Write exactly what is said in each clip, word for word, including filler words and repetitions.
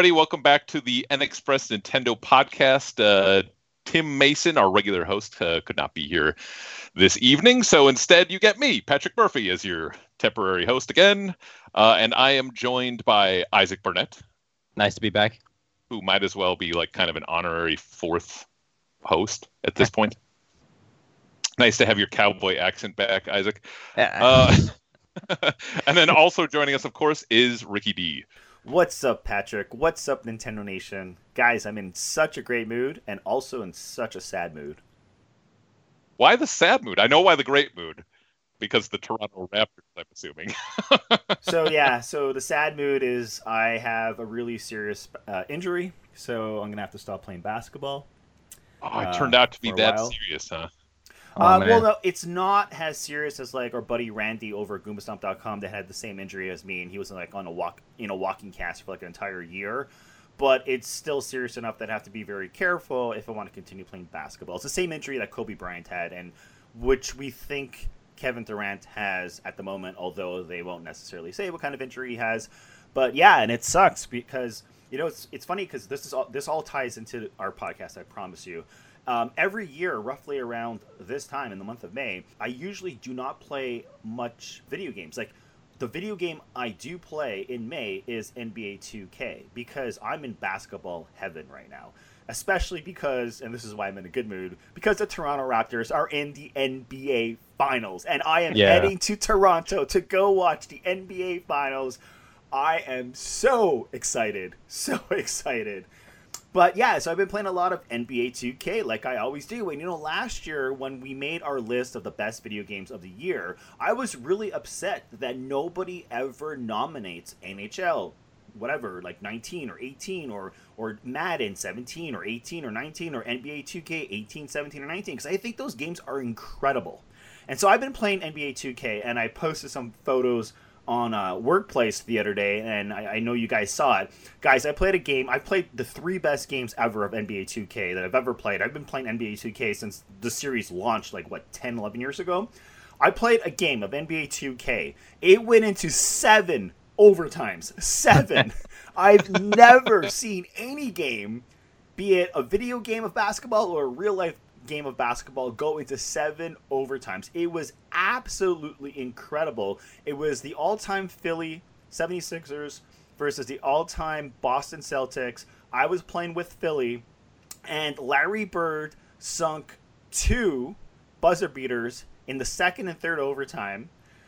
everybody. Welcome back to the N Express Nintendo podcast. Uh, Tim Mason, our regular host, uh, could not be here this evening, so instead you get me, Patrick Murphy, as your temporary host again. Uh, and I am joined by Isaac Burnett. Nice to be back. Who might as well be like kind of an honorary fourth host at this point. Nice to have your cowboy accent back, Isaac. Uh, and then also joining us, of course, is Ricky D. What's up, Patrick? What's up, Nintendo Nation? Guys, I'm in such a great mood and also in such a sad mood. Why the sad mood? I know why the great mood. Because the Toronto Raptors, I'm assuming. So, yeah, so the sad mood is I have a really serious uh, injury, so I'm going to have to stop playing basketball. Oh, it uh, turned out to be that while. serious, huh? Oh, uh, man. well, no, it's not as serious as like our buddy Randy over at Goomba Stomp dot com that had the same injury as me, and he was like on a walk, you know, walking cast for like an entire year. But it's still serious enough that I have to be very careful if I want to continue playing basketball. It's the same injury that Kobe Bryant had, and which we think Kevin Durant has at the moment, although they won't necessarily say what kind of injury he has. But yeah, and it sucks because, you know, it's it's funny because this is all, this all ties into our podcast, I promise you. Um, every year, roughly around this time in the month of May, I usually do not play much video games. Like, the video game I do play in May is N B A two K because I'm in basketball heaven right now. Especially because, and this is why I'm in a good mood, because the Toronto Raptors are in the N B A Finals. And I am Yeah. heading to Toronto to go watch the N B A Finals. I am so excited. So excited. But yeah, so I've been playing a lot of N B A two K like I always do. And you know, last year when we made our list of the best video games of the year, I was really upset that nobody ever nominates N H L, whatever, like nineteen or eighteen, or or Madden seventeen or eighteen or nineteen, or N B A two K eighteen, seventeen, or nineteen, because I think those games are incredible. And so I've been playing N B A two K, and I posted some photos on uh, Workplace the other day, and I, I know you guys saw it. Guys, I played a game. I played the three best games ever of N B A two K that I've ever played. I've been playing N B A two K since the series launched, like, what, ten, eleven years ago? I played a game of N B A two K. It went into seven overtimes. Seven. I've never seen any game, be it a video game of basketball or a real-life game of basketball, go into seven overtimes. It was absolutely incredible. It was the all-time Philly seventy-sixers versus the all-time Boston Celtics. I was playing with Philly, and Larry Bird sunk two buzzer beaters in the second and third overtime.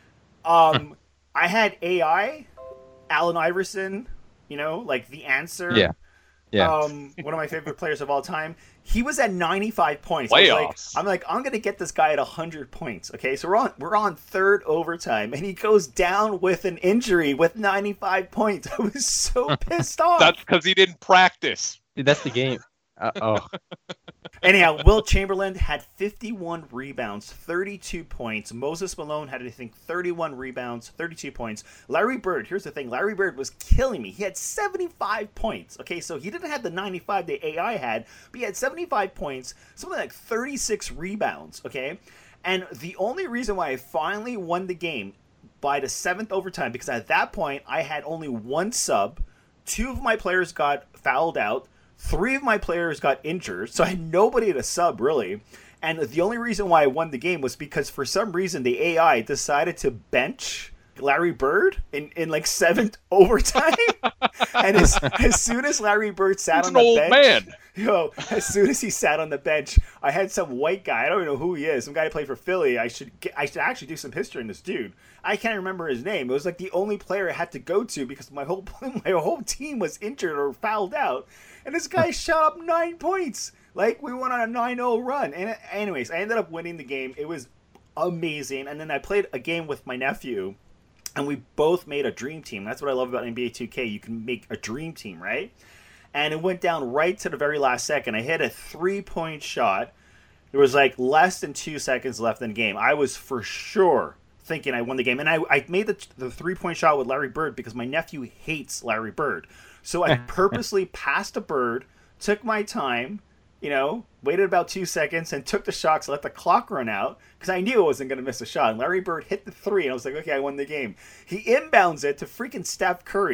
Um, I had A I, Allen Iverson, you know, like the answer. Yeah. Yeah. Um, one of my favorite players of all time. He was at ninety-five points. I was like, Playoffs. I'm like, I'm gonna get this guy at one hundred points. Okay, so we're on we're on third overtime, and he goes down with an injury with ninety-five points. I was so pissed off. That's because he didn't practice. Dude, that's the game. Uh, oh. Anyhow, Will Chamberlain had fifty-one rebounds, thirty-two points. Moses Malone had, I think, thirty-one rebounds, thirty-two points. Larry Bird, here's the thing. Larry Bird was killing me. He had seventy-five points. Okay, so he didn't have the ninety-five the A I had, but he had seventy-five points, something like thirty-six rebounds, okay? And the only reason why I finally won the game by the seventh overtime, because at that point, I had only one sub. Two of my players got fouled out. Three of my players got injured, so I had nobody to sub, really. And the only reason why I won the game was because for some reason the A I decided to bench Larry Bird in, in like seventh overtime. And as, as soon as Larry Bird sat He's on an the old bench, man. yo, as soon as he sat on the bench, I had some white guy. I don't even know who he is. Some guy who played for Philly. I should get, I should actually do some history on this dude. I can't remember his name. It was like the only player I had to go to because my whole my whole team was injured or fouled out. And this guy shot up nine points. Like, we went on a nine oh run. And anyways, I ended up winning the game. It was amazing. And then I played a game with my nephew, and we both made a dream team. That's what I love about N B A two K. You can make a dream team, right? And it went down right to the very last second. I hit a three-point shot. There was, like, less than two seconds left in the game. I was for sure thinking I won the game. And I, I made the, the three-point shot with Larry Bird because my nephew hates Larry Bird. So I purposely passed a bird, took my time, you know, waited about two seconds, and took the shot to let the clock run out because I knew I wasn't going to miss a shot. And Larry Bird hit the three, and I was like, okay, I won the game. He inbounds it to freaking Steph Curry,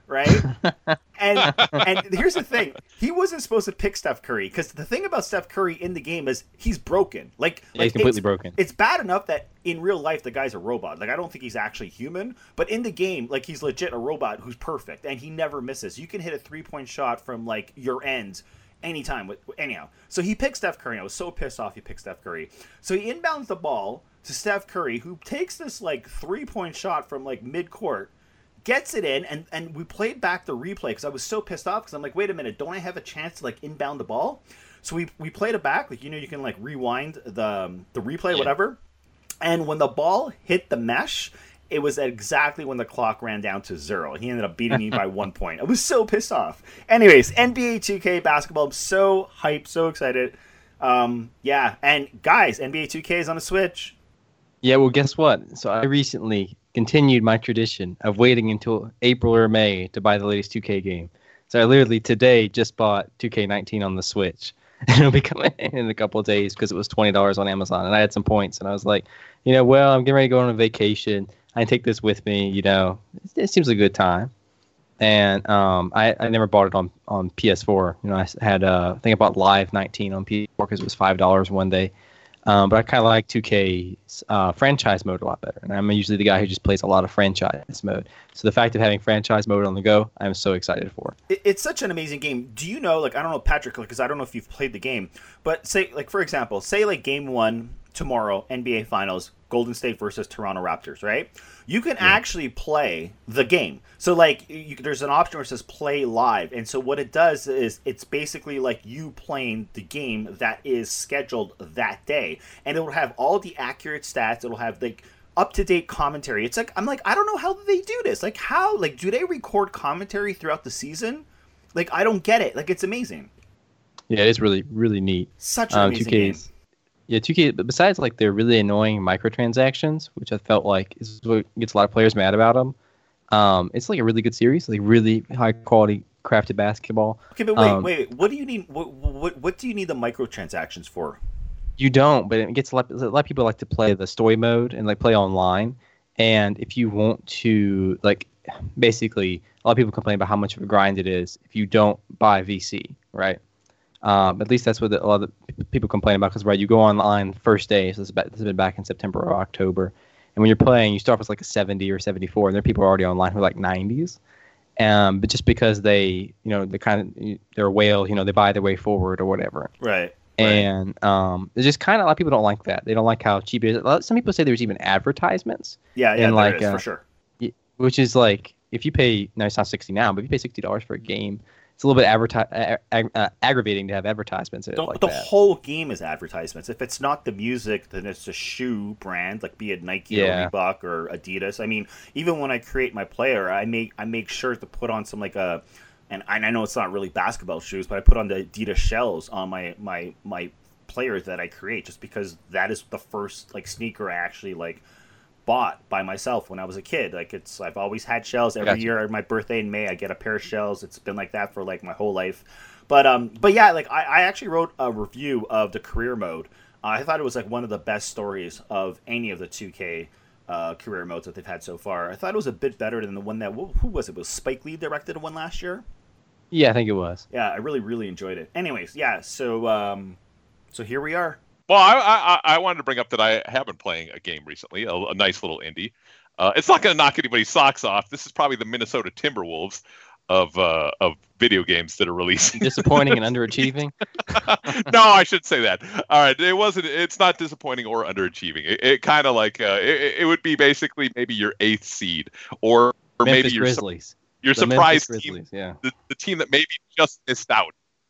right? And and here's the thing: he wasn't supposed to pick Steph Curry because the thing about Steph Curry in the game is he's broken. Like, Yeah, like he's completely it's, broken. It's bad enough that in real life the guy's a robot. Like, I don't think he's actually human, but in the game, like, he's legit a robot who's perfect and he never misses. You can hit a three point shot from like your end anytime. With anyhow, so he picked Steph Curry. I was so pissed off he picked Steph Curry. So he inbounds the ball to Steph Curry, who takes this like three point shot from like mid court. Gets it in, and, and we played back the replay because I was so pissed off because I'm like, wait a minute, don't I have a chance to like inbound the ball? So we we played it back, like, you know, you can like rewind the um, the replay, yeah. whatever. And when the ball hit the mesh, it was exactly when the clock ran down to zero. He ended up beating me by one point. I was so pissed off. Anyways, N B A two K basketball, I'm so hyped, so excited. Um, yeah, and guys, N B A two K is on the Switch. Yeah, well, guess what? So I recently continued my tradition of waiting until April or May to buy the latest two K game. So I literally today just bought two K nineteen on the Switch. And it'll be coming in a couple of days because it was twenty dollars on Amazon. And I had some points. And I was like, you know, well, I'm getting ready to go on a vacation. I can take this with me. You know, it, it seems like a good time. And um, I, I never bought it on, on P S four. You know, I had, uh, I think I bought Live nineteen on P S four because it was five dollars one day. Um, but I kind of like two K's uh, franchise mode a lot better. And I'm usually the guy who just plays a lot of franchise mode. So the fact of having franchise mode on the go, I'm so excited for. It, it's such an amazing game. Do you know, like, I don't know, Patrick, because I don't know if you've played the game, but say, like, for example, say, like, game one tomorrow, N B A Finals, Golden State versus Toronto Raptors, right? You can yeah. actually play the game. So, like, you, there's an option where it says play live. And so what it does is it's basically like you playing the game that is scheduled that day. And it will have all the accurate stats. It'll have, like, up-to-date commentary. It's like, I'm like, I don't know how they do this. Like, how? Like, do they record commentary throughout the season? Like, I don't get it. Like, it's amazing. Yeah, it is really, really neat. Such an um, amazing game. Yeah, two K, but besides, like, their really annoying microtransactions, which I felt like is what gets a lot of players mad about them, um, it's, like, a really good series, like, really high-quality crafted basketball. Okay, but wait, um, wait, what do you need, what, what, what do you need the microtransactions for? You don't, but it gets a lot, a lot of people like to play the story mode and, like, play online, and if you want to, like, basically, a lot of people complain about how much of a grind it is if you don't buy V C, right? Um, at least that's what the, a lot of the people complain about because, right, you go online first day, so this, this has been back in September or October, and when you're playing, you start with like a seventy or seventy-four, and there are people already online who are like nineties, um, but just because they, you know, they kind of, they're a whale, you know, they buy their way forward or whatever. Right. And um, it's just kind of, a lot of people don't like that. They don't like how cheap it is. Some people say there's even advertisements. Yeah, yeah, and there like, is, uh, for sure. Which is like, if you pay, no, it's not sixty now, but if you pay sixty dollars for a game, it's a little bit adverti- ag- uh, aggravating to have advertisements in it the, like the that. whole game is advertisements. If it's not the music, then it's a shoe brand, like be it Nike yeah. or Reebok or Adidas. I mean, even when I create my player, I make I make sure to put on some like a, and I know it's not really basketball shoes, but I put on the Adidas shells on my my my players that I create, just because that is the first like sneaker I actually like bought by myself when I was a kid. Like, it's, I've always had shells. Every gotcha. year, my birthday in May, I get a pair of shells. It's been like that for like my whole life. But um, but yeah, like I, I actually wrote a review of the career mode. Uh, I thought it was like one of the best stories of any of the two K uh, career modes that they've had so far. I thought it was a bit better than the one that, who was it? Was Spike Lee directed one last year? Yeah, I think it was. Yeah, I really, really enjoyed it. Anyways, yeah, so um, so here we are. Well, I, I I wanted to bring up that I have been playing a game recently, a, a nice little indie. Uh, it's not going to knock anybody's socks off. This is probably the Minnesota Timberwolves of uh, of video games that are releasing. Disappointing and underachieving? No, I should say that. All right, it wasn't. It's not disappointing or underachieving. It, it kind of like uh, it, it would be basically maybe your eighth seed, or or Memphis maybe your Grizzlies. your the surprise Memphis team, Grizzlies, yeah. the, the team that maybe just missed out.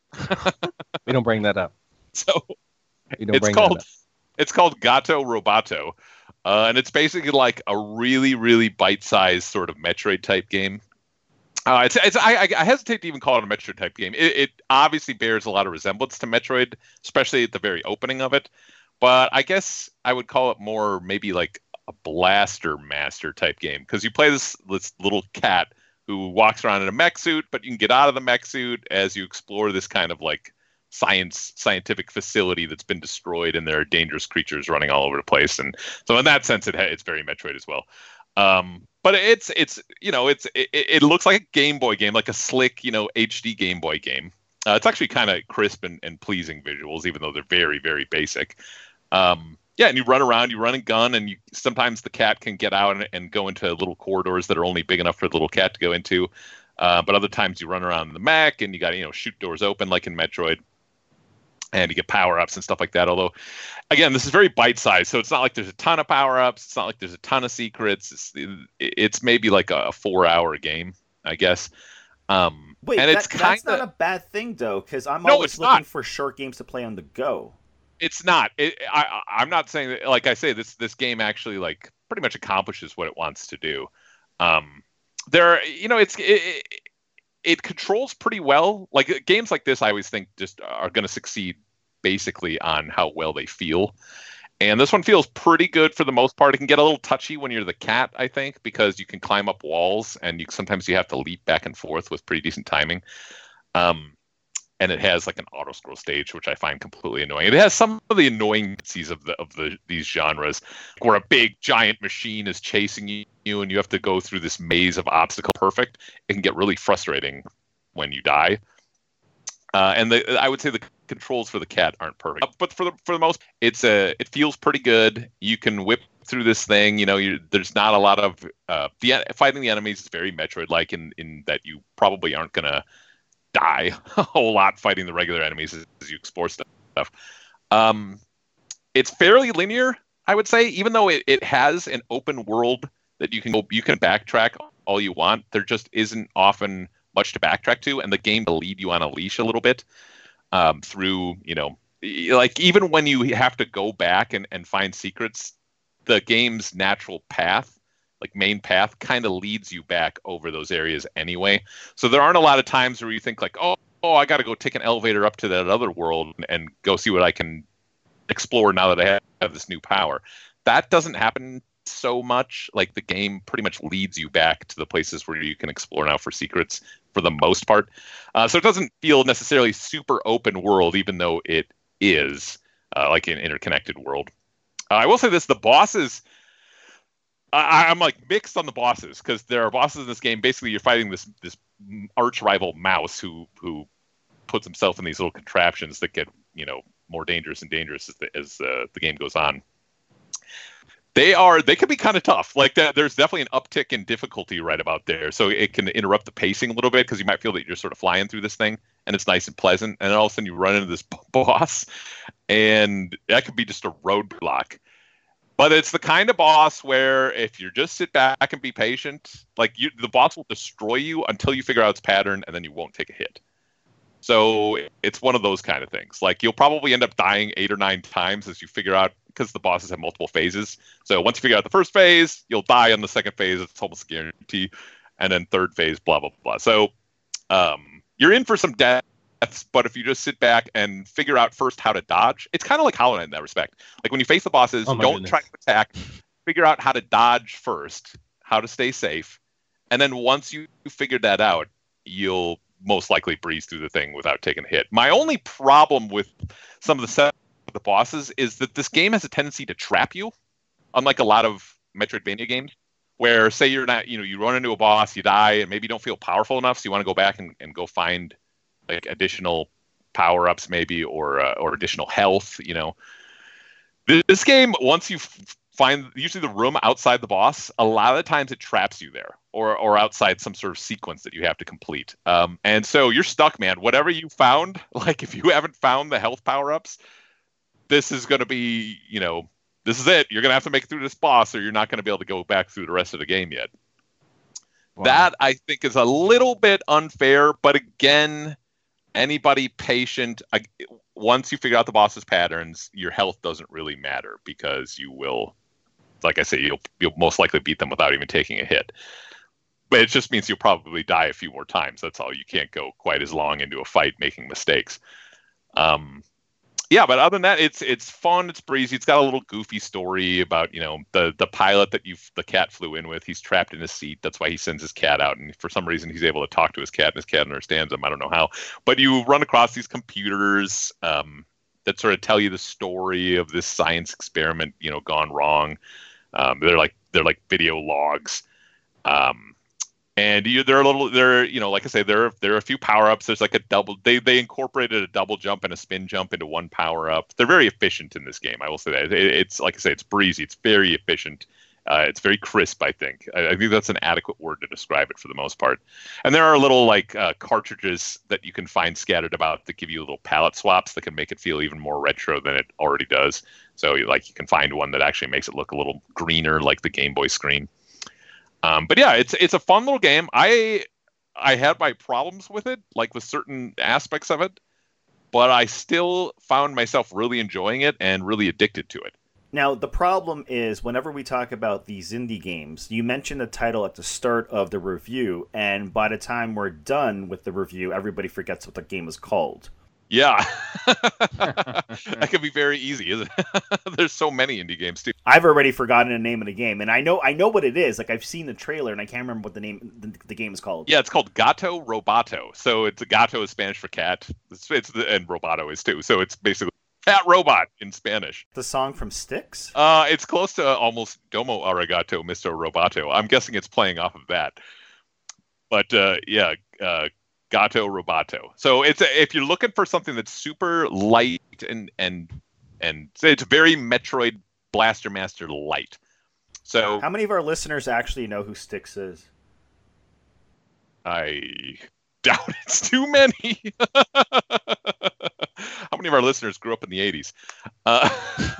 We don't bring that up. So. Don't it's called it's called Gato Roboto, uh, and it's basically like a really really bite-sized sort of Metroid type game. Uh, it's it's I, I hesitate to even call it a Metroid type game. It, it obviously bears a lot of resemblance to Metroid, especially at the very opening of it. But I guess I would call it more maybe like a Blaster Master type game, because you play this this little cat who walks around in a mech suit, but you can get out of the mech suit as you explore this kind of like science scientific facility that's been destroyed, and there are dangerous creatures running all over the place. And so in that sense, it ha- it's very Metroid as well. Um, but it's it's you know it's it, it looks like a Game Boy game, like a slick you know H D Game Boy game. Uh, it's actually kind of crisp and, and pleasing visuals, even though they're very very basic. Um, yeah, and you run around, you run and gun, and you sometimes the cat can get out and, and go into little corridors that are only big enough for the little cat to go into. Uh, but other times you run around the mech and you got to, you know, shoot doors open like in Metroid, and you get power-ups and stuff like that. Although, again, this is very bite-sized, so it's not like there's a ton of power-ups. It's not like there's a ton of secrets. It's, it's maybe like a four-hour game, I guess. Um, Wait, and that, it's kinda, that's not a bad thing, though, because I'm no, always looking not. for short games to play on the go. It's not. It, I, I'm not saying that. Like I say, this this game actually like pretty much accomplishes what it wants to do. Um, there, you know, it's it, it, it controls pretty well. Like games like this, I always think just are going to succeed basically on how well they feel. And this one feels pretty good for the most part. It can get a little touchy when you're the cat, I think, because you can climb up walls and you sometimes you have to leap back and forth with pretty decent timing. Um, and it has like an auto scroll stage, which I find completely annoying. It has some of the annoyances of the of the these genres, where a big giant machine is chasing you, and you have to go through this maze of obstacle. Perfect. It can get really frustrating when you die. Uh, and the, I would say the controls for the cat aren't perfect, but for the for the most, it's a it feels pretty good. You can whip through this thing. You know, you, there's not a lot of uh, the fighting the enemies is very Metroid-like in in that you probably aren't gonna die a whole lot fighting the regular enemies as, as you explore stuff. Um, it's fairly linear, I would say, even though it, it has an open world that you can go, you can backtrack all you want. There just isn't often much to backtrack to, and the game will lead you on a leash a little bit um, through, you know, like even when you have to go back and, and find secrets, the game's natural path, like main path, kind of leads you back over those areas anyway. So there aren't a lot of times where you think like, oh, oh I got to go take an elevator up to that other world and, and go see what I can explore now that I have, have this new power. That doesn't happen so much. Like the game pretty much leads you back to the places where you can explore now for secrets for the most part. Uh, so it doesn't feel necessarily super open world, even though it is uh, like an interconnected world. Uh, I will say this, the bosses, I, I'm like mixed on the bosses, because there are bosses in this game. Basically, you're fighting this this arch rival mouse who who puts himself in these little contraptions that get, you know, more dangerous and dangerous as the, as uh, the game goes on. They are they can be kind of tough. Like that, there's definitely an uptick in difficulty right about there, so it can interrupt the pacing a little bit, because you might feel that you're sort of flying through this thing and it's nice and pleasant, and then all of a sudden you run into this boss, and that could be just a roadblock. But it's the kind of boss where if you just sit back and be patient, like you, the boss will destroy you until you figure out its pattern, and then you won't take a hit. So it's one of those kind of things. Like you'll probably end up dying eight or nine times as you figure out, because the bosses have multiple phases. So once you figure out the first phase, you'll die on the second phase. It's almost a guarantee. And then third phase, blah, blah, blah. So um, you're in for some deaths, but if you just sit back and figure out first how to dodge, it's kind of like Hollow Knight in that respect. Like when you face the bosses, Oh my don't goodness. try to attack. Figure out how to dodge first, how to stay safe. And then once you figure that out, you'll most likely breeze through the thing without taking a hit. My only problem with some of the set of the bosses is that this game has a tendency to trap you, unlike a lot of Metroidvania games, where say you're not, you know, you run into a boss, you die, and maybe you don't feel powerful enough, so you want to go back and, and go find like additional power-ups maybe, or uh, or additional health, you know. This, this game, once you f- find usually the room outside the boss, a lot of the times it traps you there, or or outside some sort of sequence that you have to complete. Um, and so you're stuck, man. Whatever you found, like if you haven't found the health power-ups, this is going to be, you know, this is it. You're going to have to make it through this boss, or you're not going to be able to go back through the rest of the game yet. Wow. That, I think, is a little bit unfair, but again, anybody patient, I, once you figure out the boss's patterns, your health doesn't really matter, because you will, like I say, you'll you'll most likely beat them without even taking a hit. But it just means you'll probably die a few more times. That's all. You can't go quite as long into a fight making mistakes. Um, yeah, but other than that, it's it's fun. It's breezy. It's got a little goofy story about, you know, the the pilot that you the cat flew in with. He's trapped in his seat. That's why he sends his cat out, and for some reason, he's able to talk to his cat, and his cat understands him. I don't know how, but you run across these computers um, that sort of tell you the story of this science experiment, you know, gone wrong. Um, they're like they're like video logs. Um, And you, they're a little, they're, you know, like I say, there, there are a few power ups. There's like a double, they, they incorporated a double jump and a spin jump into one power up. They're very efficient in this game. I will say that. It, it's like I say, it's breezy. It's very efficient. Uh, it's very crisp, I think. I, I think that's an adequate word to describe it for the most part. And there are little like uh, cartridges that you can find scattered about that give you little palette swaps that can make it feel even more retro than it already does. So like you can find one that actually makes it look a little greener, like the Game Boy screen. Um, but yeah, it's it's a fun little game. I I had my problems with it, like with certain aspects of it, but I still found myself really enjoying it and really addicted to it. Now, the problem is whenever we talk about these indie games, you mention the title at the start of the review, and by the time we're done with the review, everybody forgets what the game is called. Yeah, that can be very easy, isn't it? There's so many indie games too. I've already forgotten the name of the game, and I know I know what it is. Like I've seen the trailer, and I can't remember what the name the, the game is called. Yeah, it's called Gato Roboto. So it's Gato is Spanish for cat. It's, it's the, and Roboto is too. So it's basically cat robot in Spanish. The song from Styx? Uh, it's close to almost Domo Arigato, Mister Roboto. I'm guessing it's playing off of that. But uh, yeah. Uh, Gato Roboto. So it's a, if you're looking for something that's super light and and and it's very Metroid Blaster Master light. So how many of our listeners actually know who Styx is? I doubt it's too many. How many of our listeners grew up in the eighties? Uh,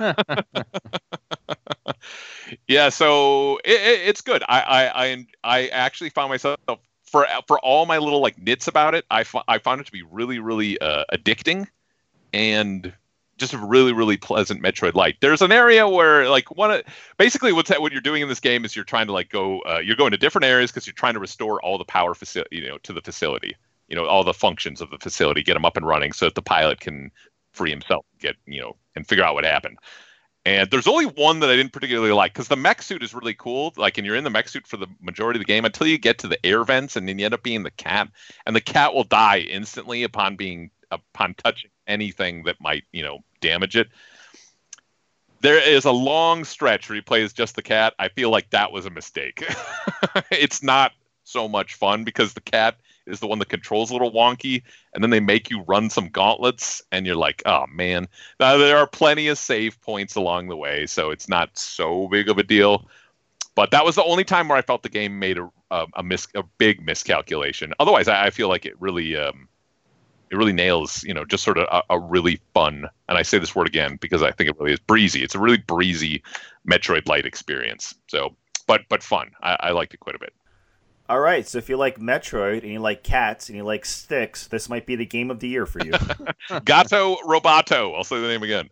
yeah, so it, it, it's good. I, I I I actually found myself. For for all my little like nits about it, I, f- I found it to be really, really uh, addicting and just a really, really pleasant Metroid light. There's an area where like one of, basically what's what you're doing in this game is you're trying to like go uh, you're going to different areas because you're trying to restore all the power facility, you know, to the facility, you know, all the functions of the facility, get them up and running so that the pilot can free himself, get you know, and figure out what happened. And there's only one that I didn't particularly like because the mech suit is really cool. Like, and you're in the mech suit for the majority of the game until you get to the air vents, and then you end up being the cat. And the cat will die instantly upon being upon touching anything that might, you know, damage it. There is a long stretch where he plays just the cat. I feel like that was a mistake. It's not so much fun because the cat is the one that controls a little wonky, and then they make you run some gauntlets, and you're like, oh man. Now there are plenty of save points along the way, so it's not so big of a deal. But that was the only time where I felt the game made a a, a, mis- a big miscalculation. Otherwise, I, I feel like it really um, it really nails, you know, just sort of a, a really fun, and I say this word again because I think it really is breezy. It's a really breezy Metroid-like experience. So, but but fun. I, I liked it quite a bit. All right, so if you like Metroid and you like cats and you like Styx, this might be the game of the year for you. Gato Roboto. I'll say the name again.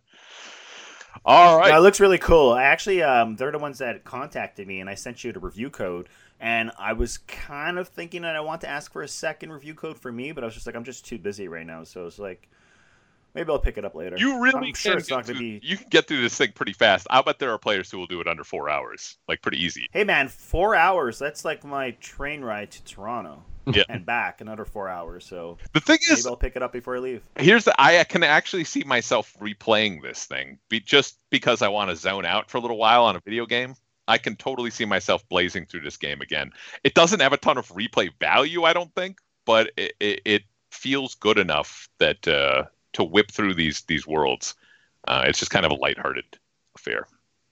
All right. No, it looks really cool. I actually, um, they're the ones that contacted me, and I sent you the review code. And I was kind of thinking that I want to ask for a second review code for me, but I was just like, I'm just too busy right now. So it's like, maybe I'll pick it up later. You really I'm sure can it's not through, going to be. You can get through this thing pretty fast. I bet there are players who will do it under four hours, like pretty easy. Hey man, four hours. That's like my train ride to Toronto. Yeah. And back another four hours. So the thing maybe is, I'll pick it up before I leave. Here's the I can actually see myself replaying this thing, be, just because I want to zone out for a little while on a video game. I can totally see myself blazing through this game again. It doesn't have a ton of replay value, I don't think, but it, it, it feels good enough that uh, to whip through these these worlds. Uh, it's just kind of a lighthearted affair.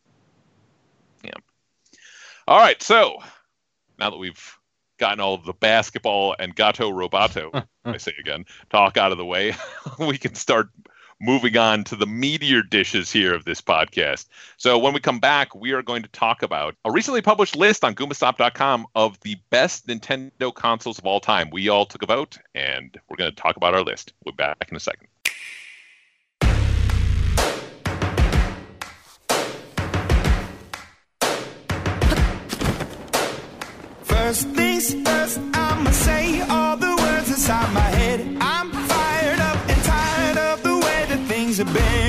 Yeah. All right, so now that we've gotten all of the basketball and Gato Roboto, I say again, talk out of the way, we can start moving on to the meatier dishes here of this podcast. So when we come back, we are going to talk about a recently published list on Goomba Stop dot com of the best Nintendo consoles of all time. We all took a vote, and we're going to talk about our list. We'll be back in a second. First things first, I'ma say all the words inside my head. I'm fired up and tired of the way that things have been.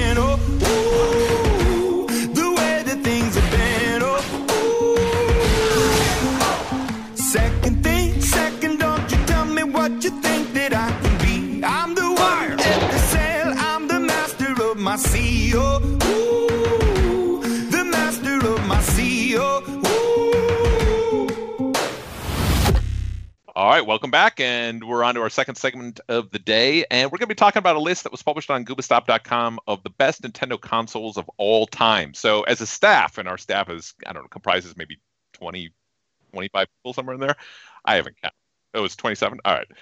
All right, welcome back, and we're on to our second segment of the day, and we're going to be talking about a list that was published on Goobastop dot com of the best Nintendo consoles of all time. So as a staff, and our staff is, I don't know, comprises maybe twenty, twenty-five people, somewhere in there. I haven't counted. Oh, it's twenty-seven? All right.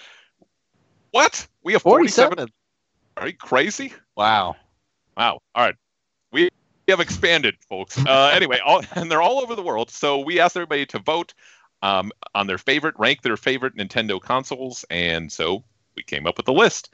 What? We have forty-seven? forty-seven. Are you crazy? Wow. Wow. All right. We have expanded, folks. Uh, anyway, all, and they're all over the world, so we asked everybody to vote Um, on their favorite, rank their favorite Nintendo consoles, and so we came up with a list.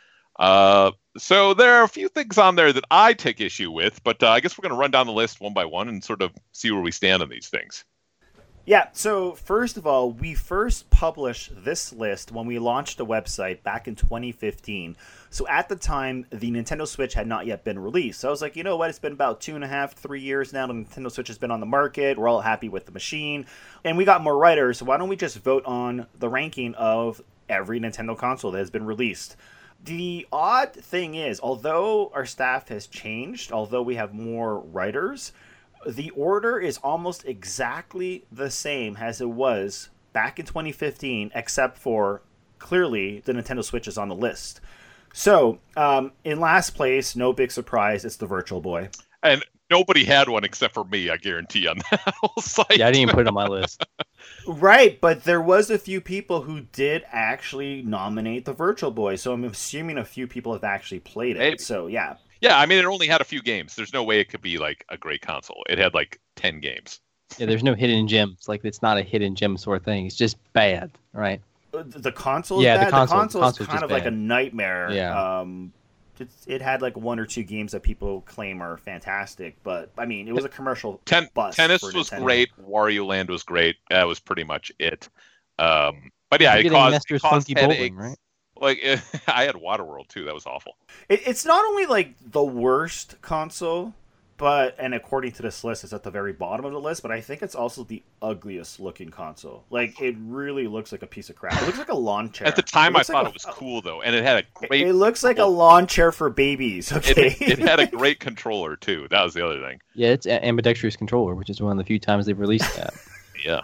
Uh, so there are a few things on there that I take issue with, but uh, I guess we're going to run down the list one by one and sort of see where we stand on these things. Yeah, so first of all, we first published this list when we launched the website back in twenty fifteen. So at the time, the Nintendo Switch had not yet been released. So I was like, you know what? It's been about two and a half, three years now. The Nintendo Switch has been on the market. We're all happy with the machine. And we got more writers, so why don't we just vote on the ranking of every Nintendo console that has been released? The odd thing is, although our staff has changed, although we have more writers, the order is almost exactly the same as it was back in twenty fifteen, except for, clearly, the Nintendo Switch is on the list. So, um, in last place, no big surprise, it's the Virtual Boy. And nobody had one except for me, I guarantee, on that whole site. Yeah, I didn't even put it on my list. Right, but there was a few people who did actually nominate the Virtual Boy, so I'm assuming a few people have actually played it. Maybe. So, yeah. Yeah, I mean, it only had a few games. There's no way it could be, like, a great console. It had, like, ten games. Yeah, there's no hidden gems. Like, it's not a hidden gem sort of thing. It's just bad, right? The console is Yeah, the bad? console- the console, the is console's kind just of like a bad. nightmare. Yeah. Um, it, it had like one or two games that people claim are fantastic, but I mean, it was a commercial Ten- bust. Tennis for was Nintendo. great. Wario Land was great. That was pretty much it. Um, but yeah, You're it getting caused, Nestor's it caused Funky Bowling, headaches. right? Like, it, I had Waterworld, too. That was awful. It, it's not only like the worst console, but and according to this list, it's at the very bottom of the list. But I think it's also the ugliest looking console. Like, it really looks like a piece of crap. It looks like a lawn chair. At the time, I looks thought like it was a- cool, though. And it had a great... It looks like a lawn chair for babies. Okay. It, it had a great controller, too. That was the other thing. Yeah, it's an ambidextrous controller, which is one of the few times they've released that. Yeah.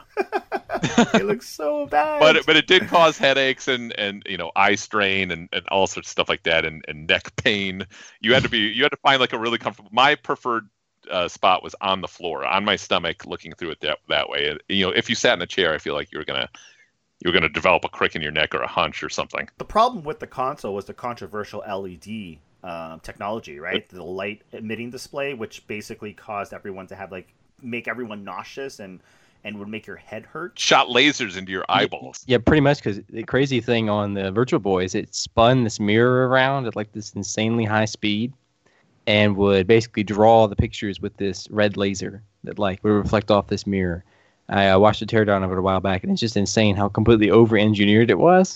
It looks so bad. But it, but it did cause headaches and, and you know eye strain and, and all sorts of stuff like that and, and neck pain. You had to be you had to find like a really comfortable. My preferred uh, spot was on the floor, on my stomach, looking through it that that way. You know, if you sat in a chair, I feel like you were gonna you were gonna develop a crick in your neck or a hunch or something. The problem with the console was the controversial L E D um, technology, right? The light emitting display, which basically caused everyone to have like make everyone nauseous and. and would make your head hurt. Shot lasers into your eyeballs. Yeah, pretty much, because the crazy thing on the Virtual Boy is it spun this mirror around at like this insanely high speed and would basically draw the pictures with this red laser that like would reflect off this mirror. I uh, watched a teardown of it a while back, and it's just insane how completely over-engineered it was.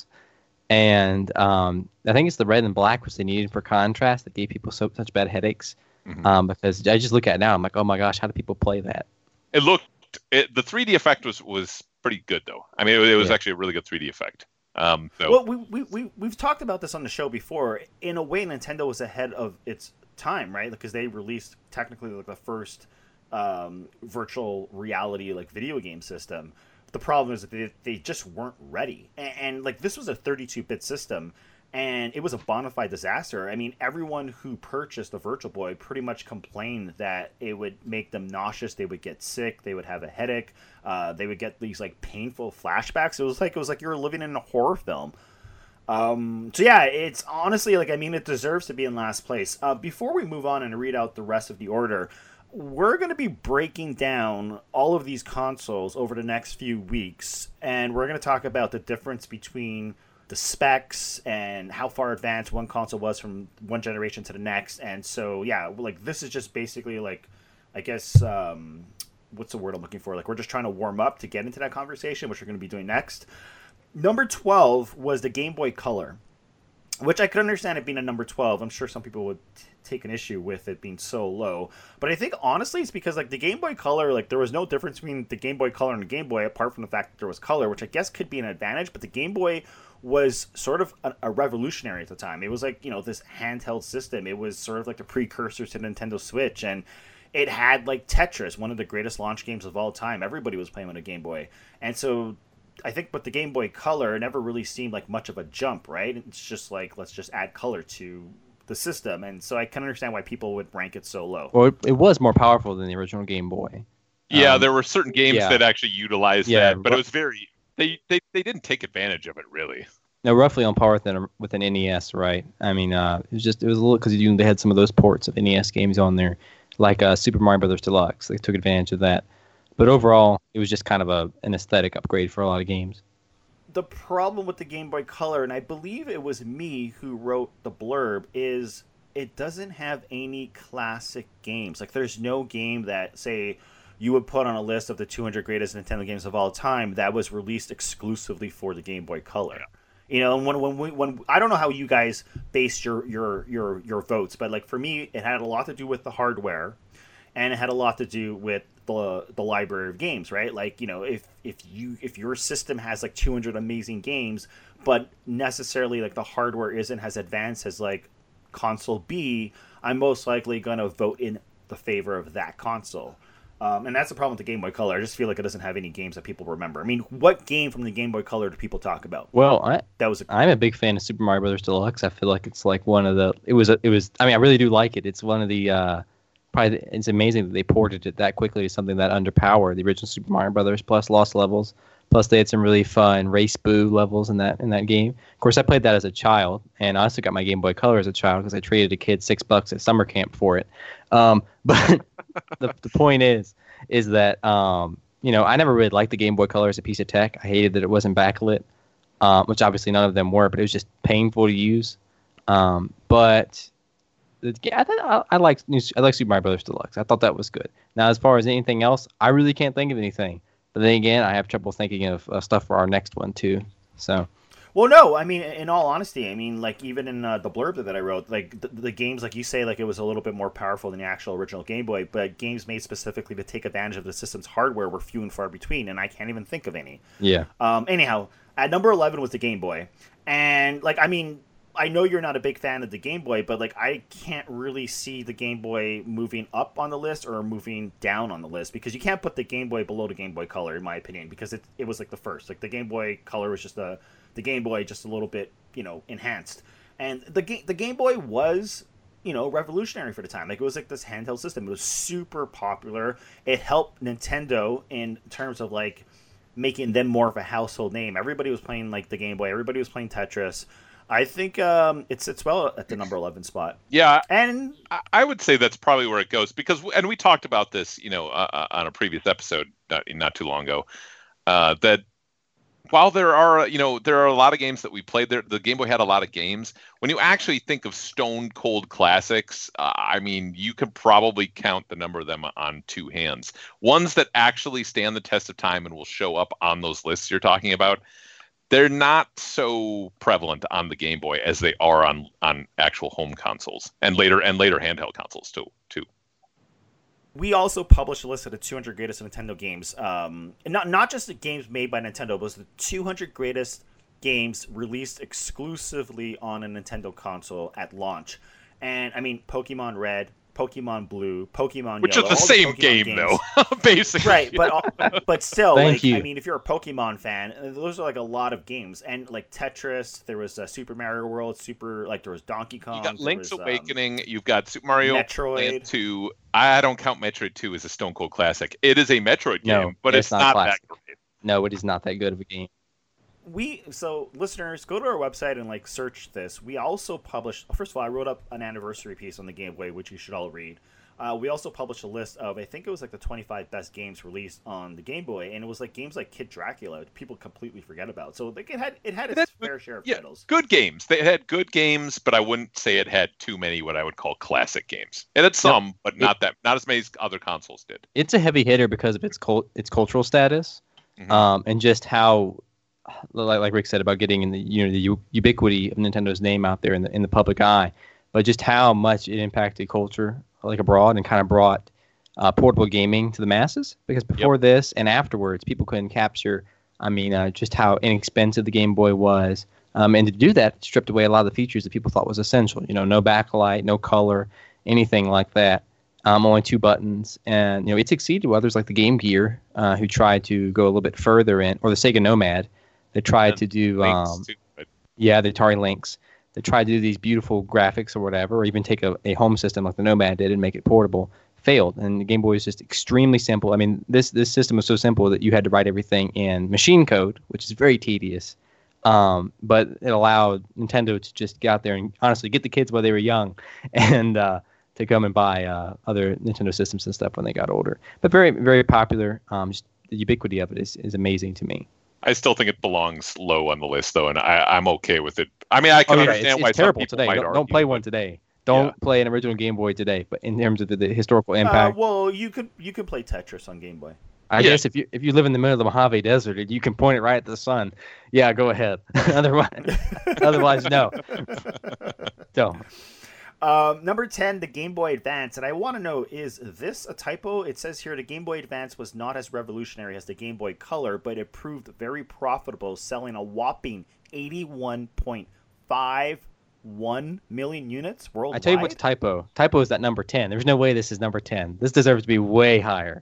And um, I think it's the red and black which they needed for contrast that gave people so such bad headaches. Mhm. Um, because I just look at it now, I'm like, oh my gosh, how do people play that? It looked it, the three D effect was, was pretty good though. I mean, it, it was Yeah. actually a really good three D effect. Um, so Well, we, we, we, we've talked about this on the show before. In a way, Nintendo was ahead of its time, right? Because they released technically like the first um, virtual reality like video game system. The problem is that they, they just weren't ready. And, and like this was a thirty-two bit system, and it was a bona fide disaster. I mean, everyone who purchased the Virtual Boy pretty much complained that it would make them nauseous. They would get sick. They would have a headache. Uh, they would get these like painful flashbacks. It was like it was like you were living in a horror film. Um, so yeah, it's honestly like I mean, it deserves to be in last place. Uh, before we move on and read out the rest of the order, we're going to be breaking down all of these consoles over the next few weeks, and we're going to talk about the difference between the specs and how far advanced one console was from one generation to the next. And so, yeah, like this is just basically like, I guess, um, what's the word I'm looking for? Like we're just trying to warm up to get into that conversation, which we're going to be doing next. Number twelve was the Game Boy Color, which I could understand it being a number twelve. I'm sure some people would t- take an issue with it being so low. But I think, honestly, it's because, like, the Game Boy Color, like, there was no difference between the Game Boy Color and the Game Boy, apart from the fact that there was color, which I guess could be an advantage. But the Game Boy was sort of a, a revolutionary at the time. It was, like, you know, this handheld system. It was sort of like the precursor to Nintendo Switch. And it had, like, Tetris, one of the greatest launch games of all time. Everybody was playing with a Game Boy. And so I think, but the Game Boy Color it never really seemed like much of a jump, right? It's just like let's just add color to the system, and so I can understand why people would rank it so low. Well, it, it was more powerful than the original Game Boy. Yeah, Um, there were certain games yeah. that actually utilized Yeah, that, but ru- it was very they, they they didn't take advantage of it really. No, roughly on par with an, with an N E S, right? I mean, uh, it was just it was a little because they had some of those ports of N E S games on there, like uh, Super Mario Brothers Deluxe. They took advantage of that, but overall, it was just kind of a an aesthetic upgrade for a lot of games. The problem with the Game Boy Color, and I believe it was me who wrote the blurb, is it doesn't have any classic games. Like, there's no game that, say, you would put on a list of the two hundred greatest Nintendo games of all time that was released exclusively for the Game Boy Color. You know, and when when we, when I don't know how you guys based your your your your votes, but like for me, it had a lot to do with the hardware, and it had a lot to do with the the library of games, right? Like, you know, if if you if your system has like two hundred amazing games, but necessarily like the hardware isn't as advanced as like console B, I'm most likely gonna vote in the favor of that console. Um, and that's the problem with the Game Boy Color. I just feel like it doesn't have any games that people remember. I mean, what game from the Game Boy Color do people talk about? Well, I That was a, I'm a big fan of Super Mario Brothers Deluxe. I feel like it's like one of the it was a, it was I mean I really do like it. It's one of the uh, probably the, it's amazing that they ported it that quickly to something that underpowered the original Super Mario Brothers plus Lost Levels. Plus they had some really fun Race Boo levels in that in that game. Of course, I played that as a child, and I also got my Game Boy Color as a child because I traded a kid six bucks at summer camp for it. Um, but the the point is. is that, um, you know, I never really liked the Game Boy Color as a piece of tech. I hated that it wasn't backlit, um, which obviously none of them were, but it was just painful to use. Um, but the, yeah, I, thought, I, I liked new, I liked Super Mario Brothers Deluxe. I thought that was good. Now, as far as anything else, I really can't think of anything. But then again, I have trouble thinking of uh, stuff for our next one, too. So... Well, no, I mean, in all honesty, I mean, like, even in uh, the blurb that I wrote, like, the, the games, like you say, like, it was a little bit more powerful than the actual original Game Boy, but games made specifically to take advantage of the system's hardware were few and far between, and I can't even think of any. Yeah. Um, anyhow, at number eleven was the Game Boy, and, like, I mean, I know you're not a big fan of the Game Boy, but, like, I can't really see the Game Boy moving up on the list or moving down on the list, because you can't put the Game Boy below the Game Boy Color, in my opinion, because it, it was, like, the first. Like, the Game Boy Color was just a... the Game Boy just a little bit, you know, enhanced. And the game the Game Boy was, you know, revolutionary for the time. Like, it was like this handheld system. It was super popular. It helped Nintendo in terms of, like, making them more of a household name. Everybody was playing, like, the Game Boy. Everybody was playing Tetris. I think um, it's it's well at the number eleven spot. Yeah, and I, I would say that's probably where it goes because, and we talked about this, you know, uh, on a previous episode not not too long ago, uh, that while there are, you know, there are a lot of games that we played there, the Game Boy had a lot of games. When you actually think of stone cold classics, uh, I mean, you can probably count the number of them on two hands. Ones that actually stand the test of time and will show up on those lists you're talking about. They're not so prevalent on the Game Boy as they are on, on actual home consoles and later and later handheld consoles too. Too. We also published a list of the two hundred greatest Nintendo games. Um, and not not just the games made by Nintendo, but it was the two hundred greatest games released exclusively on a Nintendo console at launch. And, I mean, Pokemon Red, Pokemon Blue, Pokemon Which Yellow. is the same the game, games. though, basically. Right, but but still, Thank like, you. I mean, if you're a Pokemon fan, those are, like, a lot of games. And, like, Tetris, there was uh, Super Mario World, Super, like, there was Donkey Kong. You got there Link's was, um, Awakening, you've got Super Mario Metroid. Land two. I don't count Metroid two as a Stone Cold classic. It is a Metroid game, No, but it's it's, not not, classic. that great. No, it is not that good of a game. We so listeners, go to our website and like search this. We also published. First of all, I wrote up an anniversary piece on the Game Boy, which you should all read. Uh, we also published a list of, I think it was like the twenty-five best games released on the Game Boy, and it was like games like Kid Dracula, people completely forget about. So like it had it had its It had fair good- share of yeah, titles. Good games. They had good games, but I wouldn't say it had too many what I would call classic games. It had some, but not that not as many as other consoles did. It's a heavy hitter because of its cult, its cultural status, Mhm. um, and just how, like, like Rick said about getting in the you know the u- ubiquity of Nintendo's name out there in the in the public eye, but just how much it impacted culture like abroad and kind of brought uh, portable gaming to the masses. Because before this and afterwards, people couldn't capture, I mean, uh, just how inexpensive the Game Boy was, um, and to do that, it stripped away a lot of the features that people thought was essential. You know, no backlight, no color, anything like that. Um, only two buttons, and you know it succeeded with others like the Game Gear, uh, who tried to go a little bit further in, or the Sega Nomad, that tried And to do, um, too, but- yeah, the Atari Lynx, that tried to do these beautiful graphics or whatever, or even take a, a home system like the Nomad did and make it portable. Failed, and the Game Boy is just extremely simple. I mean, this this system was so simple that you had to write everything in machine code, which is very tedious. Um, but it allowed Nintendo to just get out there and honestly get the kids while they were young, and uh, to come and buy uh, other Nintendo systems and stuff when they got older. But very, very popular. Um, just the ubiquity of it is, is amazing to me. I still think it belongs low on the list, though, and I, I'm okay with it. I mean, I can Oh, yeah, understand it's, why it's some terrible people today. might Don't, argue, don't play but- one today. Don't Yeah. play an original Game Boy today. But in terms of the, the historical Uh, impact, well, you could you could play Tetris on Game Boy. I Yeah. guess if you if you live in the middle of the Mojave Desert and you can point it right at the sun, yeah, go ahead. otherwise, otherwise, no. Don't. Um, number ten, the Game Boy Advance. And I want to know, is this a typo? It says here the Game Boy Advance was not as revolutionary as the Game Boy Color, but it proved very profitable, selling a whopping eighty-one point five one million units worldwide. I tell you what's typo. Typo is that number ten. There's no way this is number ten. This deserves to be way higher.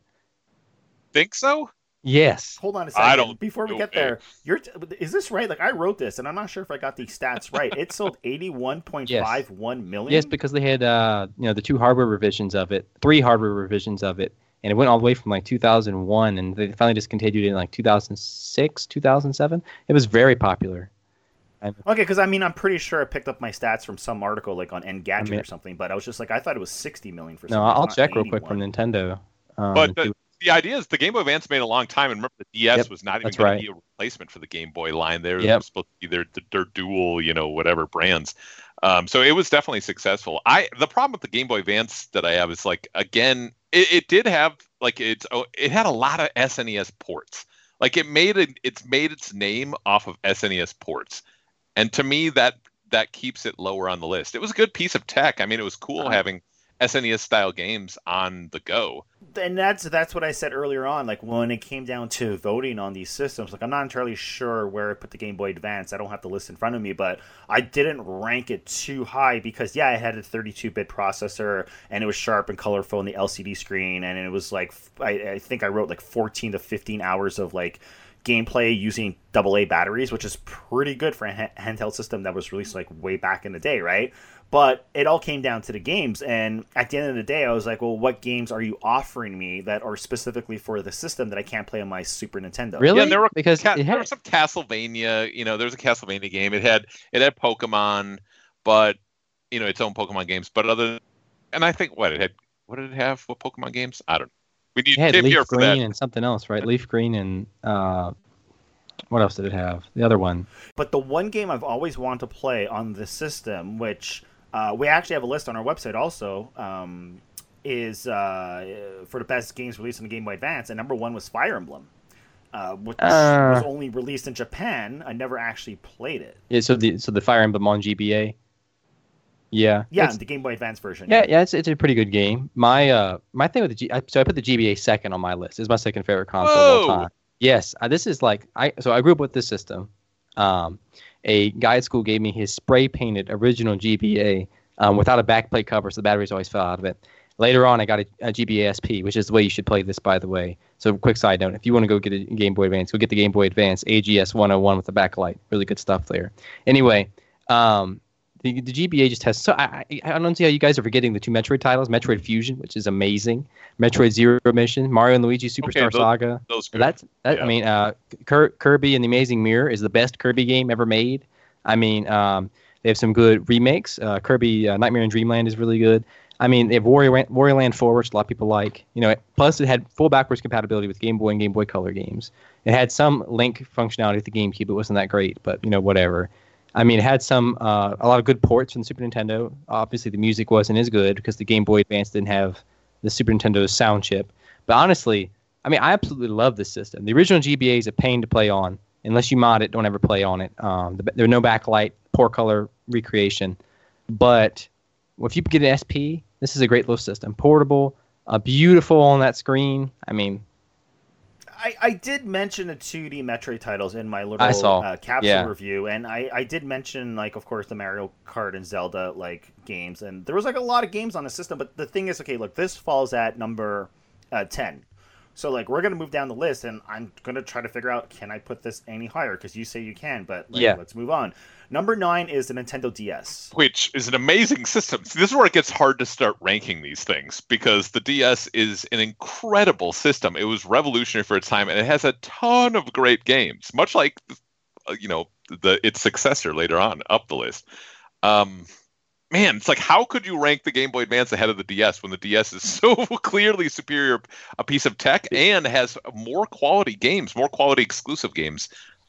Think so? Yes. Hold on a second. I don't Before we know, get there, you're t- is this right? Like I wrote this, and I'm not sure if I got these stats right. It sold eighty-one point five one million. Yes, because they had uh, you know the two hardware revisions of it, three hardware revisions of it, and it went all the way from like two thousand one, and they finally discontinued it in like two thousand six, two thousand seven. It was very popular. Okay, because I mean, I'm pretty sure I picked up my stats from some article like on Engadget I mean- or something, but I was just like, I thought it was sixty million for some No, reason, I'll not check real quick eighty-one. from Nintendo. Um, But the, the idea is the Game Boy Advance made a long time, and remember the D S Yep, was not even that's going right. to be a replacement for the Game Boy line. They were Yep. supposed to be their, their dual, you know, whatever brands. Um, so it was definitely successful. I the problem with the Game Boy Advance that I have is like again, it, it did have like it's oh, it had a lot of S N E S ports. Like it made it it's made its name off of S N E S ports, and to me that that keeps it lower on the list. It was a good piece of tech. I mean, it was cool Uh-huh. having S N E S style games on the go. And that's that's what I said earlier on. Like when it came down to voting on these systems, like I'm not entirely sure where I put the Game Boy Advance. I don't have the list in front of me, but I didn't rank it too high because yeah, it had a thirty-two bit processor and it was sharp and colorful in the L C D screen, and it was like I, I think I wrote like fourteen to fifteen hours of like gameplay using double A batteries, which is pretty good for a ha- handheld system that was released like way back in the day, right? But it all came down to the games, and at the end of the day, I was like, well, what games are you offering me that are specifically for the system that I can't play on my Super Nintendo? Really? Yeah, and there were Because ca- it there had- was some Castlevania. You know, there was a Castlevania game. It had it had Pokemon, but you know its own Pokemon games. But other, and I think what it had. What did it have? What Pokemon games? I don't know. We need It had Tim here Leaf for Green that. and something else, right? Leaf Green and uh, what else did it have? The other one. But the one game I've always wanted to play on the system, which uh, we actually have a list on our website also, um, is uh, for the best games released on the Game Boy Advance, and number one was Fire Emblem, uh, which Uh. was only released in Japan. I never actually played it. Yeah, so the so the Fire Emblem on G B A. Yeah. Yeah, It's- the Game Boy Advance version. Yeah, yeah, it's it's a pretty good game. My uh my thing with the G, I, so I put the G B A second on my list. It's my second favorite console of all Whoa. time. Yes, uh, this is like I so I grew up with this system. Um, a guy at school gave me his spray painted original G B A um, without a backplate cover, so the batteries always fell out of it. Later on, I got a, a G B A S P, which is the way you should play this, by the way. So, quick side note: if you want to go get a Game Boy Advance, go get the Game Boy Advance A G S one oh one with the backlight. Really good stuff there. Anyway, um, the, the G B A just has so I, I I don't see how you guys are forgetting the two Metroid titles: Metroid Fusion, which is amazing, Metroid Zero Mission, Mario and Luigi Superstar those- Saga. Those That's that. Yeah. I mean, uh, Kir- Kirby and the Amazing Mirror is the best Kirby game ever made. I mean, um, they have some good remakes. Uh, Kirby uh, Nightmare in Dreamland is really good. I mean, they have Wario, Wario Land four, which a lot of people like. You know, plus it had full backwards compatibility with Game Boy and Game Boy Color games. It had some Link functionality with the GameCube. It wasn't that great, but you know, whatever. I mean, it had some uh, a lot of good ports from the Super Nintendo. Obviously, the music wasn't as good because the Game Boy Advance didn't have the Super Nintendo's sound chip. But honestly, I mean, I absolutely love this system. The original G B A is a pain to play on. Unless you mod it, don't ever play on it. Um, the, there's no backlight, poor color recreation. But if you get an S P, this is a great little system. Portable, uh, beautiful on that screen. I mean, I, I did mention the two D Metroid titles in my little I saw. Uh, capsule Yeah. review, and I, I did mention, like, of course, the Mario Kart and Zelda, like, games, and there was, like, a lot of games on the system, but the thing is, okay, look, this falls at number uh, ten. So, like, we're going to move down the list, and I'm going to try to figure out, can I put this any higher? Because you say you can, but, like, Yeah. let's move on. Number nine is the Nintendo D S. Which is an amazing system. See, this is where it gets hard to start ranking these things because the D S is an incredible system. It was revolutionary for its time, and it has a ton of great games, much like uh, you know the its successor later on up the list. Um, man, it's like how could you rank the Game Boy Advance ahead of the D S when the D S is so clearly superior a piece of tech and has more quality games, more quality exclusive games.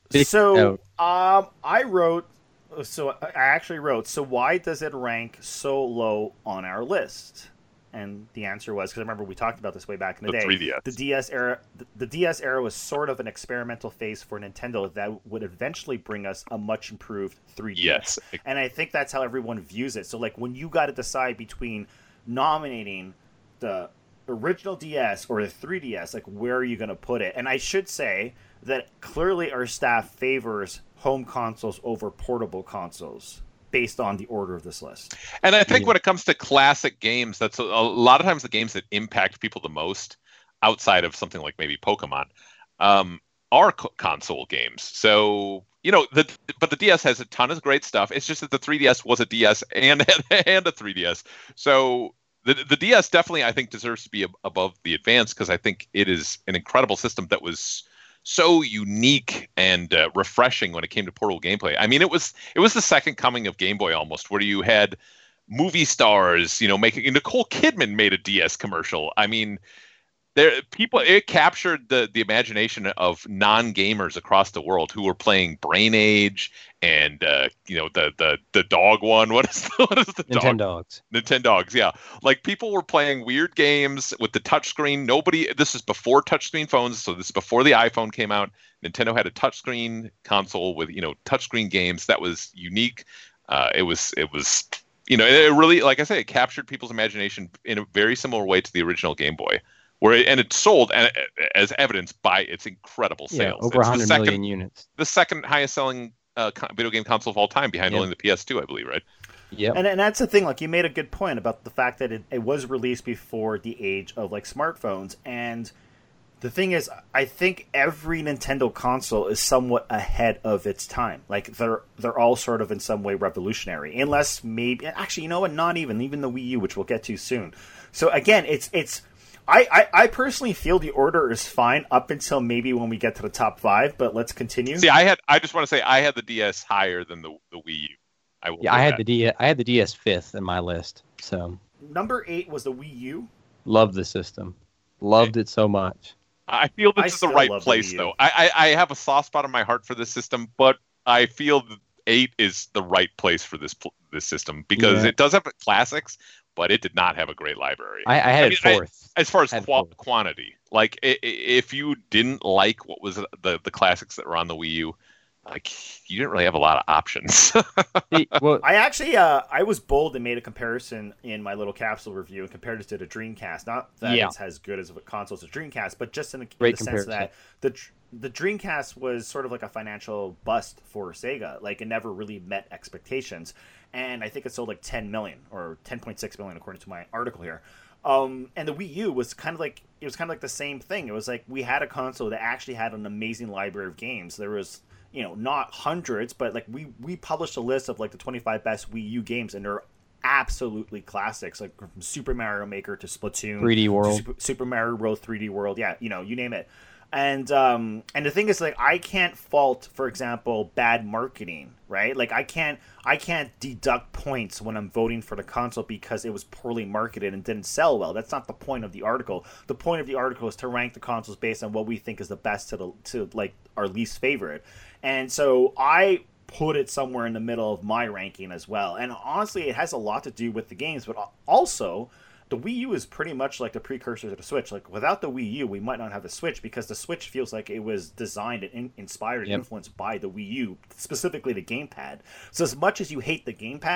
So, um, I wrote, so I actually wrote, so why does it rank so low on our list? And the answer was, because I remember we talked about this way back in the, The day. three D S. The D S era, the, the D S era was sort of an experimental phase for Nintendo that would eventually bring us a much improved three D S. Yes. And I think that's how everyone views it. So, like, when you got to decide between nominating the original D S or the three D S, like, where are you going to put it? And I should say that clearly our staff favors home consoles over portable consoles based on the order of this list. And I think Yeah. when it comes to classic games, that's a, a lot of times the games that impact people the most, outside of something like maybe Pokemon, um, are co- console games. So you know, the but the D S has a ton of great stuff. It's just that the three D S was a D S and and a three D S. So the the D S definitely, I think, deserves to be ab- above the Advance because I think it is an incredible system that was so unique and uh, refreshing when it came to portable gameplay. I mean, it was it was the second coming of Game Boy almost, where you had movie stars, you know, making Nicole Kidman made a D S commercial. I mean, there people it captured the the imagination of non-gamers across the world who were playing Brain Age and uh, you know the the the dog one. What is the, what is the dog? Nintendogs. Nintendogs, yeah. Like people were playing weird games with the touchscreen. Nobody. This is before touchscreen phones, so this is before the iPhone came out. Nintendo had a touchscreen console with you know touchscreen games that was unique. Uh, it was it was you know it really, like I say, it captured people's imagination in a very similar way to the original Game Boy. Where it, and it sold and, as evidenced by its incredible Yeah, sales. over It's one the hundred second, million units. the second highest selling uh, co- video game console of all time, behind Yep. only the P S two, I believe, right? Yep. And, and that's the thing, like, you made a good point about the fact that it, it was released before the age of, like, smartphones. And the thing is, I think every Nintendo console is somewhat ahead of its time. Like, they're they're all sort of in some way revolutionary. Unless maybe... Actually, you know what? Not even. Even the Wii U, which we'll get to soon. So, again, it's... it's I, I, I personally feel the order is fine up until maybe when we get to the top five, but let's continue. See, I had. I just want to say I had the D S higher than the the Wii U. I will Yeah, say I had that. the D. I had the D S fifth in my list. So Number eight was the Wii U. loved the system. Loved it so much. I feel this I is the still right love the place, Wii U. though. I, I I have a soft spot in my heart for this system, but I feel that eight is the right place for this pl- this system because Yeah. it does have classics, but it did not have a great library. I, I had I it mean, I- fourth. As far as Had qua- both. quantity, like i- i- if you didn't like what was the the classics that were on the Wii U, like you didn't really have a lot of options. See, well, I actually, uh, I was bold and made a comparison in my little capsule review and compared it to the Dreamcast. Not that Yeah. it's as good as a console as the Dreamcast, but just in the, in Great the sense comparison. that the Dr- the Dreamcast was sort of like a financial bust for Sega. Like it never really met expectations, and I think it sold like ten million or ten point six million according to my article here. Um, and the Wii U was kind of like it was kind of like the same thing. It was like we had a console that actually had an amazing library of games. There was, you know, not hundreds, but like we we published a list of like the twenty-five best Wii U games, and they're absolutely classics, like from Super Mario Maker to Splatoon, three D to World. Super, Super Mario World, three D World, yeah, you know, you name it. And um, and the thing is, like, I can't fault, for example, bad marketing, right? Like, I can't I can't deduct points when I'm voting for the console because it was poorly marketed and didn't sell well. That's not the point of the article. The point of the article is to rank the consoles based on what we think is the best to the to like our least favorite. And so I put it somewhere in the middle of my ranking as well. And honestly, it has a lot to do with the games, but also the Wii U is pretty much like the precursor to the Switch. Like, without the Wii U, we might not have a Switch because the Switch feels like it was designed and in- inspired and Yep. influenced by the Wii U, specifically the gamepad. So as much as you hate the gamepad,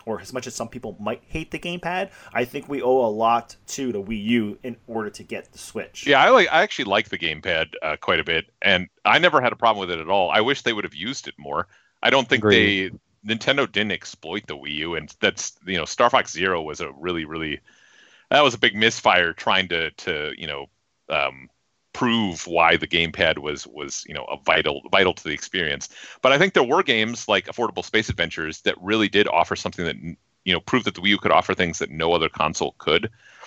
or as much as some people might hate the gamepad, I think we owe a lot to the Wii U in order to get the Switch. Yeah, I like. I actually like the gamepad uh, quite a bit, and I never had a problem with it at all. I wish they would have used it more. I don't think Agreed. they Nintendo didn't exploit the Wii U, and that's you know Star Fox Zero was a really really that was a big misfire trying to to you know um, prove why the gamepad was was you know a vital vital to the experience. But I think there were games like Affordable Space Adventures that really did offer something that you know proved that the Wii U could offer things that no other console could.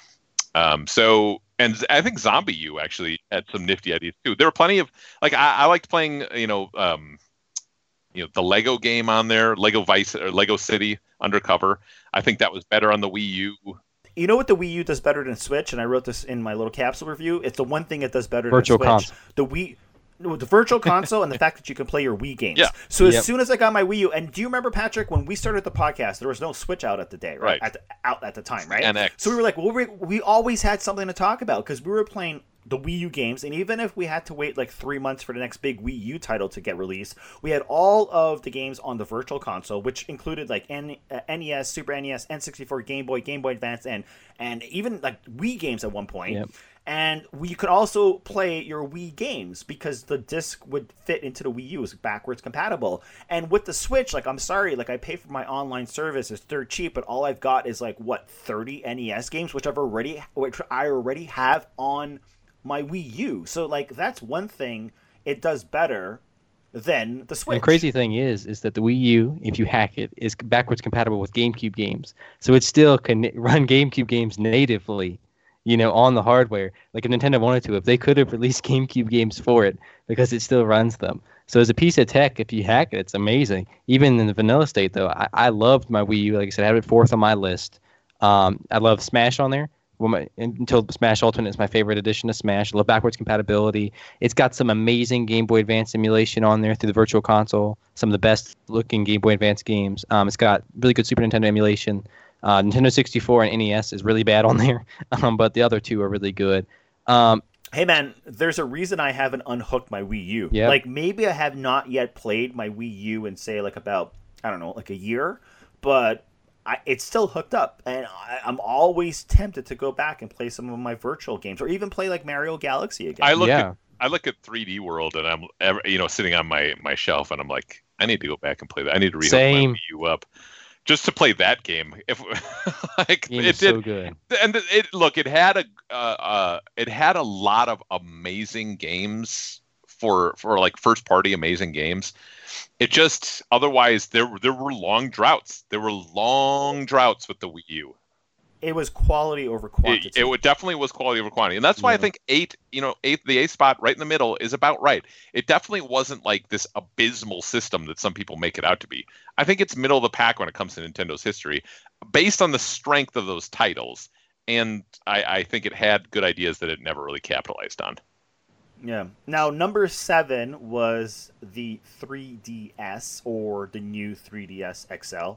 Um, so, and I think Zombie U actually had some nifty ideas too. There were plenty of like I, I liked playing you know um, you know the Lego game on there, Lego Vice or Lego City Undercover. I think that was better on the Wii U. You know what the Wii U does better than Switch, and I wrote this in my little capsule review. It's the one thing it does better Virtual than Switch. console. The Wii, no, the Virtual Console, and the fact that you can play your Wii games. Yeah. So as Yep. soon as I got my Wii U, and do you remember, Patrick, when we started the podcast, there was no Switch out at the day, right? Right. At the, out at the time, right? N X. So we were like, well, we, we always had something to talk about because we were playing the Wii U games, and even if we had to wait like three months for the next big Wii U title to get released, we had all of the games on the Virtual Console, which included like N- uh, N E S, Super N E S, N sixty-four, Game Boy, Game Boy Advance, and and even like Wii games at one point. Yep. And we could also play your Wii games because the disc would fit into the Wii U. It was backwards compatible. And with the Switch, like, I'm sorry, like, I pay for my online service. It's dirt cheap, but all I've got is, like, what, thirty N E S games, which I've already, which I already have on my Wii U. So, like, that's one thing it does better than the Switch. And the crazy thing is, is that the Wii U, if you hack it, is backwards compatible with GameCube games. So it still can run GameCube games natively, you know, on the hardware. Like if Nintendo wanted to, if they could have released GameCube games for it, because it still runs them. So as a piece of tech, if you hack it, it's amazing. Even in the vanilla state, though, I, I loved my Wii U. Like I said, I have it fourth on my list. Um, I love Smash on there. Well, my, until Smash Ultimate is my favorite edition of Smash. I love backwards compatibility. It's got some amazing Game Boy Advance emulation on there through the Virtual Console. Some of the best looking Game Boy Advance games. Um, it's got really good Super Nintendo emulation. Uh, Nintendo sixty-four and N E S is really bad on there, um, but the other two are really good. Um, Hey man, there's a reason I haven't unhooked my Wii U. Yep. Like maybe I have not yet played my Wii U in say like about, I don't know, like a year, but I, it's still hooked up, and I, I'm always tempted to go back and play some of my virtual games, or even play like Mario Galaxy again. I look Yeah. at I look at three D World, and I'm ever- you know sitting on my, my shelf, and I'm like, I need to go back and play that. I need to rehook my Same. Wii U up just to play that game. If like game it is did, so good. and it look it had a uh, uh it had a lot of amazing games for for like first party amazing games. It just otherwise there there were long droughts. There were long droughts with the Wii U. It was quality over quantity. It, it would definitely was quality over quantity, and that's why I Yeah. think eight, you know, eight the eighth spot right in the middle is about right. It definitely wasn't like this abysmal system that some people make it out to be. I think it's middle of the pack when it comes to Nintendo's history, based on the strength of those titles, and I, I think it had good ideas that it never really capitalized on. Yeah. Now, number seven was the three D S, or the new three D S X L.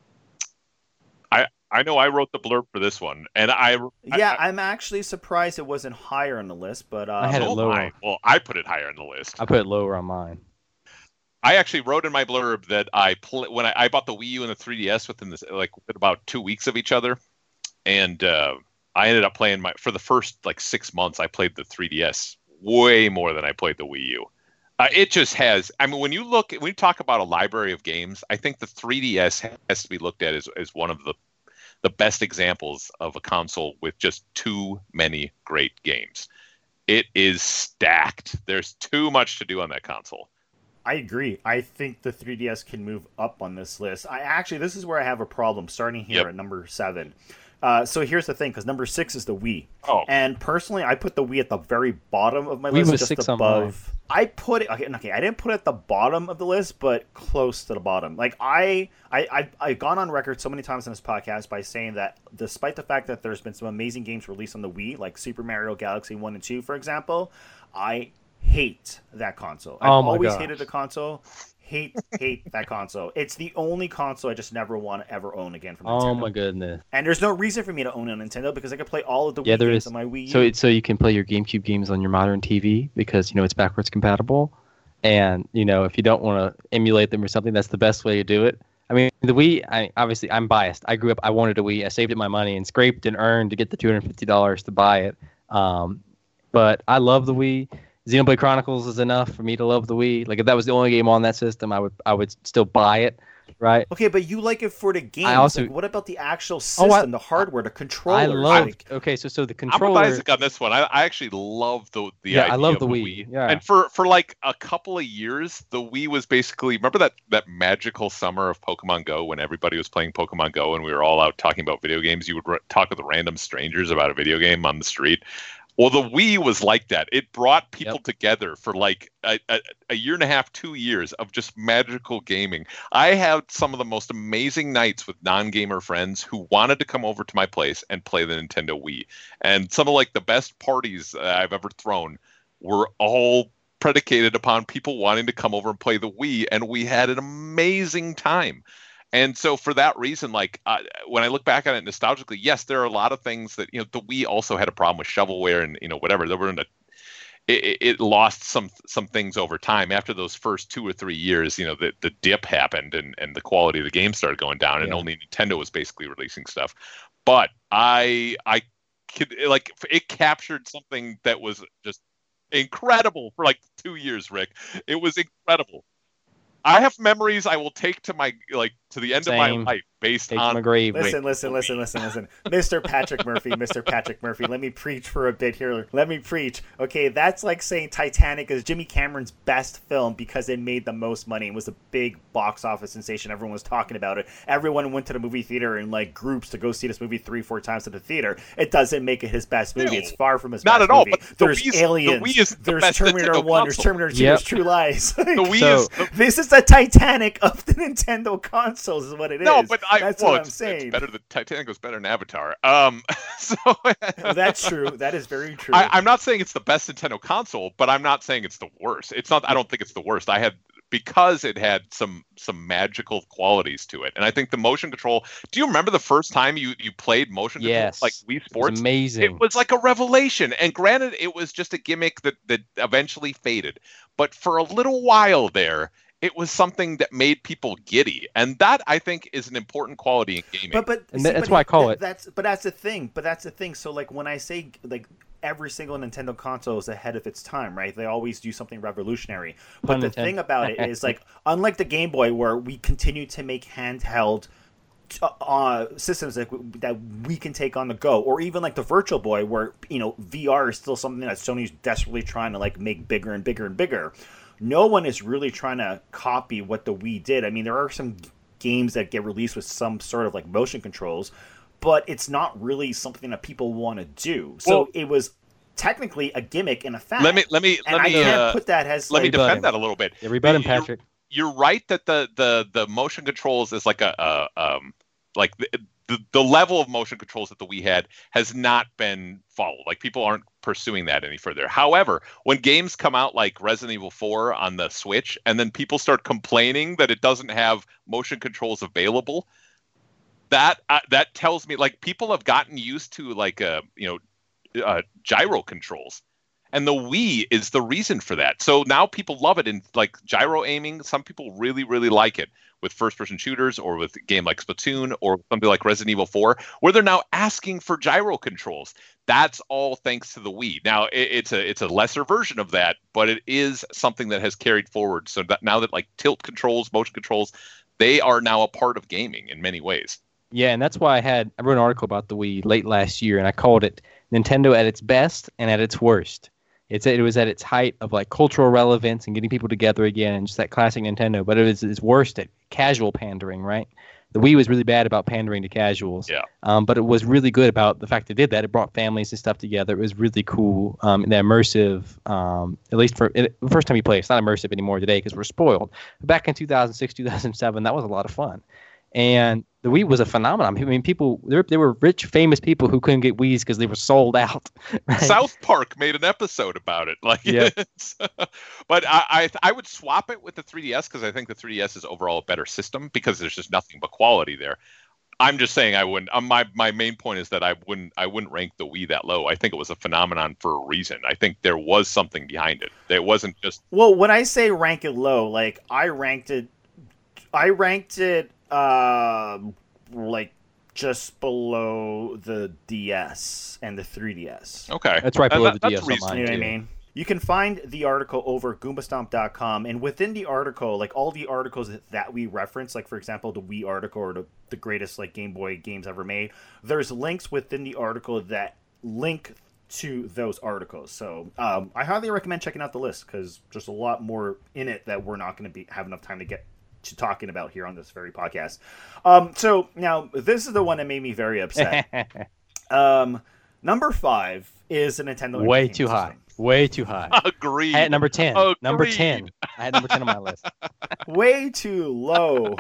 I I know I wrote the blurb for this one, and I Yeah, I, I'm actually surprised it wasn't higher on the list, but um, I had it oh lower. my. Well, I put it higher on the list. I put it lower on mine. I actually wrote in my blurb that I pl- when I, I bought the Wii U and the three D S within this like within about two weeks of each other, and uh, I ended up playing my for the first like six months. I played the three D S way more than I played the Wii U. Uh, it just has. I mean, when you look, when you talk about a library of games, I think the three D S has to be looked at as as one of the the best examples of a console with just too many great games. It is stacked. There's too much to do on that console. I agree. I think the three D S can move up on this list. I actually, this is where I have a problem, starting here Yep. at number seven. Uh, so here's the thing, because number six is the Wii. Oh. And personally, I put the Wii at the very bottom of my Wii list, was just six on above. I put it. Okay, okay, I didn't put it at the bottom of the list, but close to the bottom. Like I, I, I, I've gone on record so many times in this podcast by saying that, despite the fact that there's been some amazing games released on the Wii, like Super Mario Galaxy One and Two, for example, I hate that console. I've Oh my always gosh. hated the console. Hate, hate that console. It's the only console I just never want to ever own again from Nintendo. Oh my goodness. And there's no reason for me to own a Nintendo because I could play all of the Yeah, Wii there games is. on my Wii U. So it, so you can play your GameCube games on your modern T V because you know it's backwards compatible, and you know if you don't want to emulate them or something, that's the best way to do it. I mean, the Wii, I, obviously, I'm biased. I grew up, I wanted a Wii. I saved up my money and scraped and earned to get the two hundred fifty dollars to buy it. Um, but I love the Wii. Xenoblade Chronicles is enough for me to love the Wii. Like, if that was the only game on that system, I would I would still buy it, right? Okay, but you like it for the games. I also, like, what about the actual system, oh, I, the hardware, the controller? I love. Like, okay, so so the controller. I'm with Isaac on this one. I, I actually love the the yeah, idea I love of the Wii. Wii. Yeah. And for for like a couple of years, the Wii was basically, remember that that magical summer of Pokemon Go when everybody was playing Pokemon Go and we were all out talking about video games. You would r- talk with random strangers about a video game on the street. Well, the Wii was like that. It brought people Yep. together for like a, a, a year and a half, two years of just magical gaming. I had some of the most amazing nights with non-gamer friends who wanted to come over to my place and play the Nintendo Wii. And some of like the best parties uh, I've ever thrown were all predicated upon people wanting to come over and play the Wii, and we had an amazing time. And so for that reason, like uh, when I look back at it nostalgically, yes, there are a lot of things that, you know, the Wii also had a problem with shovelware and, you know, whatever. There were in a, it, it lost some some things over time. After those first two or three years, you know, the, the dip happened and, and the quality of the game started going down, and Yeah. only Nintendo was basically releasing stuff. But I I could, like, it captured something that was just incredible for like two years, Rick. It was incredible. I have memories I will take to my like to the end Same. of my life based Take on my grave. listen, listen, listen, listen, listen. Mister Patrick Murphy, Mister Patrick Murphy, let me preach for a bit here. Let me preach. Okay, that's like saying Titanic is Jimmy Cameron's best film because it made the most money. It was a big box office sensation. Everyone was talking about it. Everyone went to the movie theater in like groups to go see this movie three, four times at the theater. It doesn't make it his best movie. No, it's far from his not best at all, movie. but the There's Wii's- the Aliens. Wii is the there's best Terminator Nintendo one. There's console. Terminator two. Yep. There's True Lies. the Wii So- is the, This is the Titanic of the Nintendo consoles, is what it is. no, but I That's well, what I'm it's, saying. it's better than Titanic was better than Avatar. Um, so Well, that's true. That is very true. I, I'm not saying it's the best Nintendo console, but I'm not saying it's the worst. It's not. I don't think it's the worst. I had because it had some some magical qualities to it, and I think the motion control. Do you remember the first time you you played motion control Yes. like Wii It was Sports? amazing. It was like a revelation. And granted, it was just a gimmick that that eventually faded. But for a little while there, it was something that made people giddy, and that I think is an important quality in gaming. But but And see, that's but why I call th- it- That's but that's the thing. But that's the thing. So like when I say like every single Nintendo console is ahead of its time, right? They always do something revolutionary. But Pun the intended. thing about it is like unlike the Game Boy, where we continue to make handheld uh, uh, systems that, that we can take on the go, or even like the Virtual Boy, where you know V R is still something that Sony's desperately trying to like make bigger and bigger and bigger. No one is really trying to copy what the Wii did. I mean, there are some games that get released with some sort of like motion controls, but it's not really something that people want to do. So Well- it was technically a gimmick and a fad. let me let me and let I me can't uh, put that as let me like, rebut defend him. that a little bit. Yeah, rebut him, You're- Patrick. You're right that the the the motion controls is like a, a um like the, the the level of motion controls that the Wii had has not been followed. Like people aren't pursuing that any further. However, when games come out like Resident Evil four on the Switch, and then people start complaining that it doesn't have motion controls available, that uh, that tells me like people have gotten used to like uh you know uh, gyro controls. And the Wii is the reason for that. So now people love it in like gyro aiming. Some people really, really like it with first-person shooters or with a game like Splatoon or something like Resident Evil four, where they're now asking for gyro controls. That's all thanks to the Wii. Now it, it's a it's a lesser version of that, but it is something that has carried forward. So that now that like tilt controls, motion controls, they are now a part of gaming in many ways. Yeah, and that's why I had I wrote an article about the Wii late last year, and I called it Nintendo at its best and at its worst. It's it was at its height of like cultural relevance and getting people together again, and just that classic Nintendo. But it was its worst at casual pandering, right? The Wii was really bad about pandering to casuals. Yeah. Um, but it was really good about the fact it did that. It brought families and stuff together. It was really cool. Um, and the immersive, um, at least for it, the first time you play, it's not immersive anymore today because we're spoiled. But back in two thousand six, two thousand seven, that was a lot of fun. And the Wii was a phenomenon. I mean, people there there were rich, famous people who couldn't get Wiis because they were sold out. Right? South Park made an episode about it. Like, Yeah. it's, but I, I I would swap it with the three D S because I think the three D S is overall a better system because there's just nothing but quality there. I'm just saying I wouldn't. Um, my my main point is that I wouldn't I wouldn't rank the Wii that low. I think it was a phenomenon for a reason. I think there was something behind it. It wasn't just Well, when I say rank it low, like I ranked it, I ranked it uh, like just below the D S and the three D S. Okay. That's right And below that- the that's D S on reasonable. mine, You know what I too. mean? You can find the article over Goomba Stomp dot com, and within the article, like all the articles that we reference, like for example the Wii article or the, the greatest like Game Boy games ever made, there's links within the article that link to those articles. So um, I highly recommend checking out the list because there's a lot more in it that we're not going to be have enough time to get to talking about here on this very podcast. Um, so now this is the one that made me very upset. um, number five is a Nintendo Way Entertainment too high. System. Way too high. Agreed. I had number ten. Number Agreed. ten. I had number ten on my list. Way too low.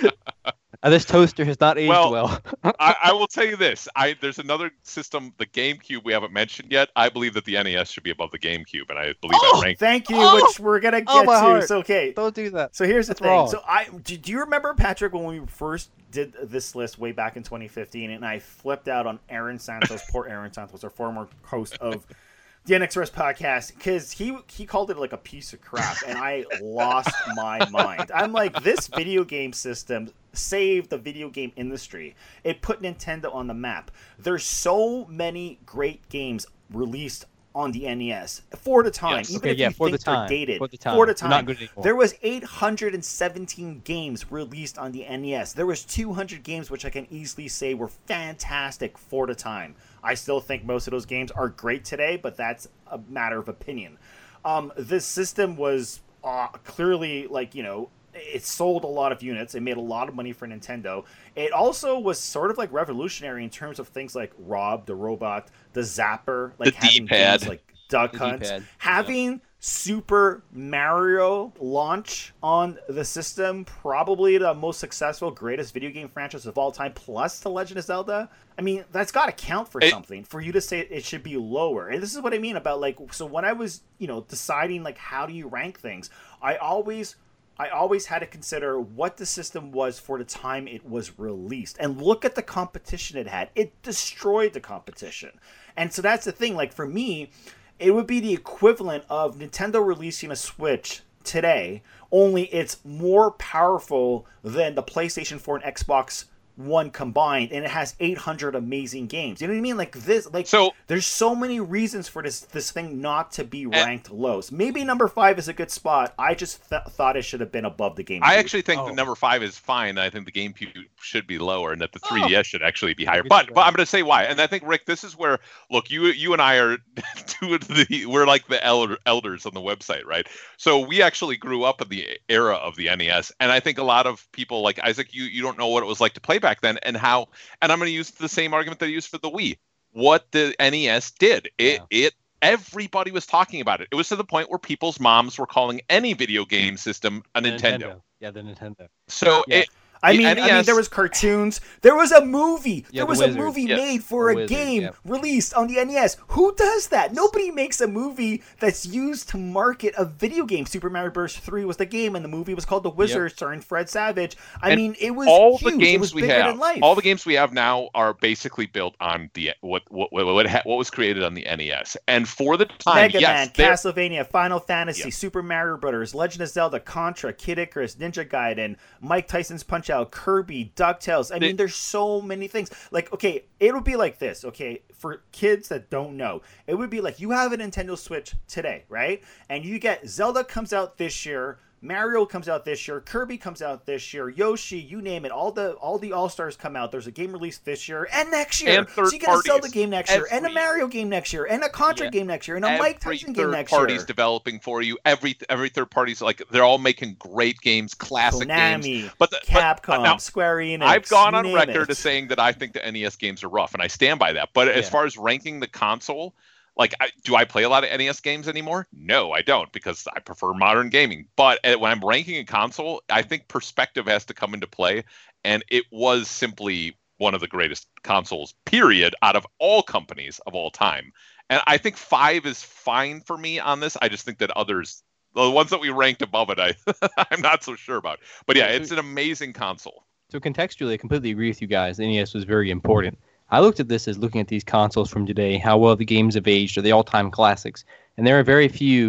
Uh, this toaster has not aged Well, well. I, I will tell you this. I there's another system, the GameCube, we haven't mentioned yet. I believe that the N E S should be above the GameCube, and I believe Oh, I ranked. thank you, Oh! which we're gonna get Oh, my to. heart. So okay. Don't do that. So here's the That's thing. wrong. So I do, do you remember, Patrick, when we first did this list way back in twenty fifteen, and I flipped out on Aaron Santos, poor Aaron Santos, our former host of the N Express podcast, because he he called it like a piece of crap, and I lost my mind. I'm like, this video game system saved the video game industry. It put Nintendo on the map. There's so many great games released on the N E S for the time, Yes. even Okay, if yeah, you for think the they're time. dated. For the time. For the They're time. not good anymore. There was eight hundred seventeen games released on the N E S. There was two hundred games, which I can easily say were fantastic for the time. I still think most of those games are great today, but that's a matter of opinion. Um, this system was uh, clearly, like, you know, it sold a lot of units. It made a lot of money for Nintendo. It also was sort of like revolutionary in terms of things like Rob the Robot, the Zapper, like The having D-pad. games like Duck The Hunt, D-pad, having Super Mario launch on the system, probably the most successful, greatest video game franchise of all time, plus The Legend of Zelda. I mean, that's got to count for It- something for you to say it should be lower. And this is what I mean about, like, so when I was, you know, deciding like how do you rank things, I always I always had to consider what the system was for the time it was released. And look at the competition it had. It destroyed the competition. And so that's the thing. Like, for me, it would be the equivalent of Nintendo releasing a Switch today, only it's more powerful than the PlayStation four and Xbox One combined, and it has eight hundred amazing games. You know what I mean? Like this, like So- there's so many reasons for this this thing not to be ranked low. So maybe number five is a good spot. I just th- thought it should have been above the GameCube. I actually think Oh. the number five is fine. I think the GameCube should be lower, and that the three D S should actually be higher. Good But to but go. I'm going to say why. And I think, Rick, this is where look, you you and I are two of the we're like the elder, elders on the website, right? So we actually grew up in the era of the N E S, and I think a lot of people like Isaac, you you don't know what it was like to play back then, and how. And I'm going to use the same argument that I used for the Wii. What the N E S did, it Yeah. it everybody was talking about it. It was to the point where people's moms were calling any video game system a The Nintendo. Yeah, the Nintendo. So Yeah. it, I the mean, I N E S mean, there was cartoons. There was a movie. Yeah, there The was Wizard. a movie Yes. made for The a Wizard, game yeah. released on the N E S. Who does that? Nobody makes a movie that's used to market a video game. Super Mario Bros. three was the game, and the movie was called The Wizard, starring Fred Savage. I And mean, it was all huge. the It games was we bigger have, than life. all the games we have now are basically built on the what what what what, ha- what was created on the N E S. And for the time, Mega yes, Man, there- Castlevania, Final Fantasy, Yeah. Super Mario Brothers, Legend of Zelda, Contra, Kid Icarus, Ninja Gaiden, Mike Tyson's Punch Out, Kirby, DuckTales. I The- mean, there's so many things. Like, okay, it would be like this, okay, for kids that don't know, it would be like you have a Nintendo Switch today, right? And you get Zelda comes out this year, Mario comes out this year, Kirby comes out this year, Yoshi, you name it, all the all the All-Stars come out. There's a game released this year and next year. And third so you get a Zelda parties. game next year, and a Every- Mario game next year, and a Contra Yeah. game next year, and a Mike every Tyson game third next party's year. developing for you. Every every third party's like they're all making great games, classic games. Konami, But the, but, uh, Capcom, now, Square Enix. I've gone you on name record it. as saying that I think the N E S games are rough, and I stand by that. But as Yeah. far as ranking the console, like, I, do I play a lot of N E S games anymore? No, I don't, because I prefer modern gaming. But uh, when I'm ranking a console, I think perspective has to come into play, and it was simply one of the greatest consoles, period, out of all companies of all time. And I think five is fine for me on this. I just think that others, the ones that we ranked above it, I I'm not so sure about. But yeah, it's an amazing console. So contextually, I completely agree with you guys. The N E S was very important. I looked at this as looking at these consoles from today, how well the games have aged, are they all-time classics? And there are very few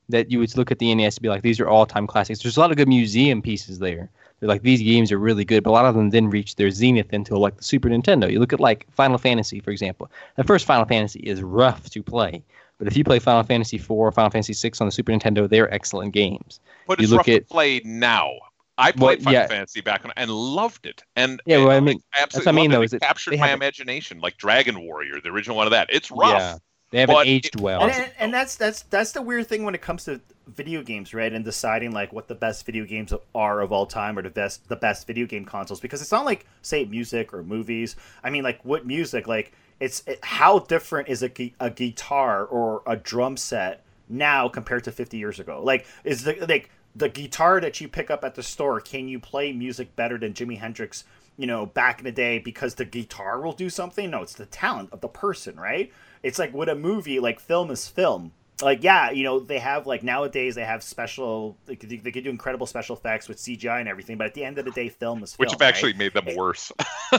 that you would look at the N E S and be like, these are all-time classics. There's a lot of good museum pieces there. They're like, these games are really good, but a lot of them didn't reach their zenith until like the Super Nintendo. You look at like Final Fantasy, for example. The first Final Fantasy is rough to play, but if you play Final Fantasy four or Final Fantasy six on the Super Nintendo, they're excellent games. But you it's look rough at, to play now. I played well, Final yeah. Fantasy back when and loved it. And Yeah, well, I and mean, absolutely that's what I mean, loved though, it. is It that captured they my haven't- imagination, like Dragon Warrior, the original one of that. It's rough. Yeah, they haven't but aged it- well. And, and, and that's that's that's the weird thing when it comes to video games, right? And deciding like what the best video games are of all time, or the best the best video game consoles, because it's not like say music or movies. I mean, like what music? Like it's it, how different is a gu- a guitar or a drum set now compared to fifty years ago? Like is the like the guitar that you pick up at the store? Can you play music better than Jimi Hendrix? You know, back in the day, because the guitar will do something? No, it's the talent of the person, right? It's like with a movie, like film is film. Like, yeah, you know, they have, like, nowadays they have special, they could, they could do incredible special effects with C G I and everything, but at the end of the day, film is film. which have actually right? made them worse.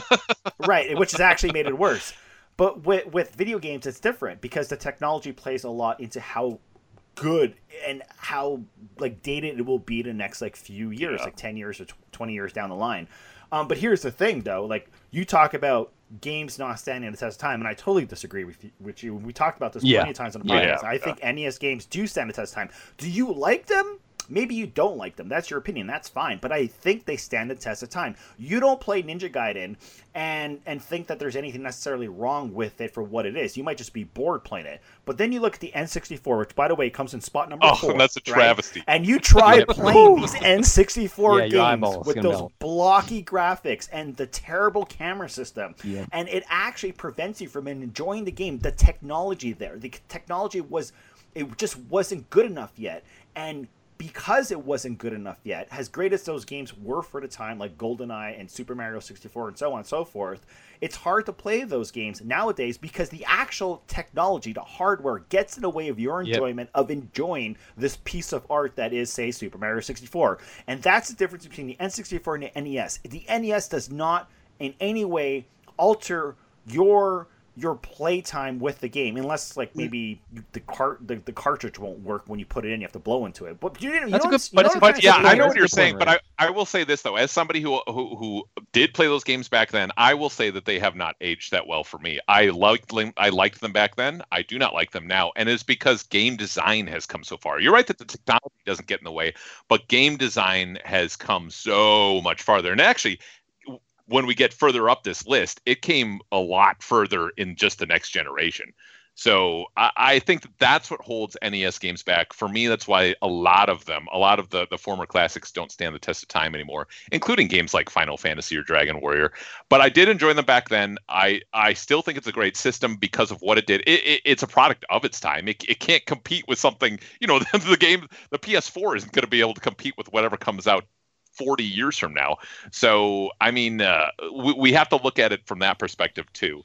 Right, which has actually made it worse. But with, with video games, it's different, because the technology plays a lot into how good and how, like, dated it will be the next, like, few years, Yeah. like ten years or twenty years down the line. Um, but here's the thing, though. Like, you talk about games not standing the test of time, and I totally disagree with you. With you. We talked about this Yeah. plenty of times on the Yeah, podcast. I yeah. think N E S games do stand the test of time. Do you like them? Maybe you don't like them. That's your opinion. That's fine. But I think they stand the test of time. You don't play Ninja Gaiden and and think that there's anything necessarily wrong with it for what it is. You might just be bored playing it. But then you look at the N sixty-four, which, by the way, comes in spot number Oh, four. and that's a right? travesty. And you try Yep. playing these N sixty-four Yeah, your games eyeballs with gonna those melt. blocky graphics and the terrible camera system. Yeah. And it actually prevents you from enjoying the game. The technology there, the technology was, it just wasn't good enough yet. And because it wasn't good enough yet, as great as those games were for the time, like GoldenEye and Super Mario sixty-four and so on and so forth, it's hard to play those games nowadays because the actual technology, the hardware, gets in the way of your Yep. enjoyment of enjoying this piece of art that is, say, Super Mario sixty-four. And that's the difference between the N sixty-four and the N E S. The N E S does not in any way alter your your playtime with the game, unless like maybe you- the cart the, the cartridge won't work when you put it in. You have to blow into it. But you, you That's a know, good- you but know it's a what I'm But trying yeah, to say? I know That's what a you're good saying, point, but I, I will say this though, as somebody who, who who did play those games back then, I will say that they have not aged that well for me. I liked them, I liked them back then. I do not like them now, and it's because game design has come so far. You're right that the technology doesn't get in the way, but game design has come so much farther. And actually, when we get further up this list, it came a lot further in just the next generation. So I, I think that that's what holds N E S games back. For me, that's why a lot of them, a lot of the, the former classics don't stand the test of time anymore, including games like Final Fantasy or Dragon Warrior. But I did enjoy them back then. I, I still think it's a great system because of what it did. It, it, it's a product of its time. It, it can't compete with something, you know, the, the game, the P S four isn't going to be able to compete with whatever comes out forty years from now. So, I mean, uh, we, we have to look at it from that perspective too.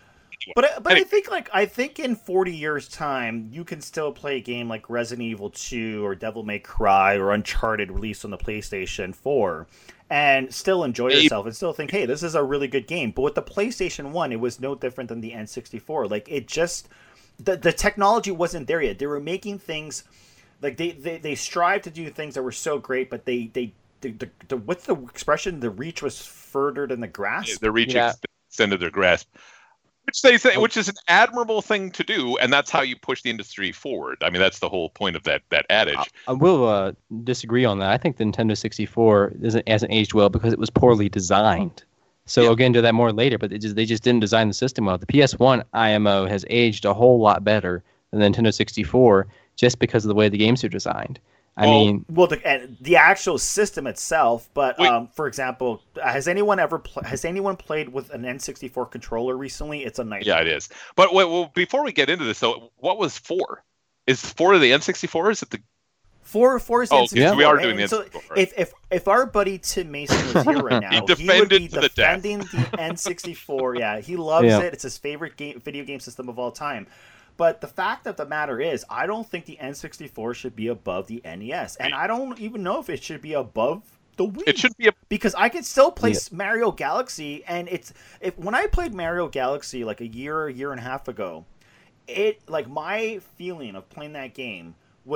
But but I think like I think in forty years' time, you can still play a game like Resident Evil two or Devil May Cry or Uncharted released on the PlayStation four, and still enjoy Maybe. yourself and still think, hey, this is a really good game. But with the PlayStation one, it was no different than the N sixty-four. Like it just the the technology wasn't there yet. They were making things like they they, they strived to do things that were so great, but they they the, the, the what's the expression? The reach was further than the grasp. The reach Yeah. extended their grasp. Which they say, which is an admirable thing to do, and that's how you push the industry forward. I mean, that's the whole point of that that adage. I will uh, disagree on that. I think the Nintendo sixty-four isn't, hasn't aged well because it was poorly designed. So Yeah. we'll get into that more later, but they just, they just didn't design the system well. The P S one I M O has aged a whole lot better than the Nintendo sixty-four just because of the way the games are designed. I Well, mean, Well, the and the actual system itself, but Wait. um, for example, has anyone ever pl- has anyone played with an N sixty-four controller recently? It's a nightmare. Yeah, it is. But wait, well, before we get into this, though, what was four? Is four the N sixty-four? Is it the? Four, four is Oh, N sixty-four. we are and- doing the and so N sixty-four, right. if if if our buddy Tim Mason was here right now, He he, would defended be to the death. defending the N sixty-four. Yeah, he loves Yeah. it. It's his favorite game, video game system of all time. But the fact of the matter is, I don't think the N sixty-four should be above the N E S, and I don't even know if it should be above the Wii. It should be a. Because I could still play Yeah. Mario Galaxy, and it's if when I played Mario Galaxy like a year, a year and a half ago, it like my feeling of playing that game was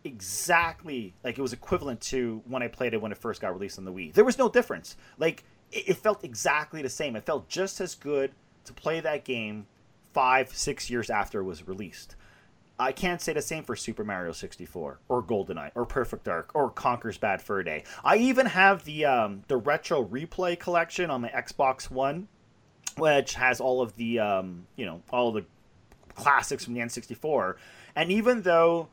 exactly like it was equivalent to when I played it when it first got released on the Wii. There was no difference. Like it, it felt exactly the same. It felt just as good to play that game five, six years after it was released. I can't say the same for Super Mario sixty-four or GoldenEye or Perfect Dark or Conker's Bad Fur Day. I even have the um, the Retro Replay collection on my Xbox One, which has all of the um, you know all the classics from the N sixty-four. And even though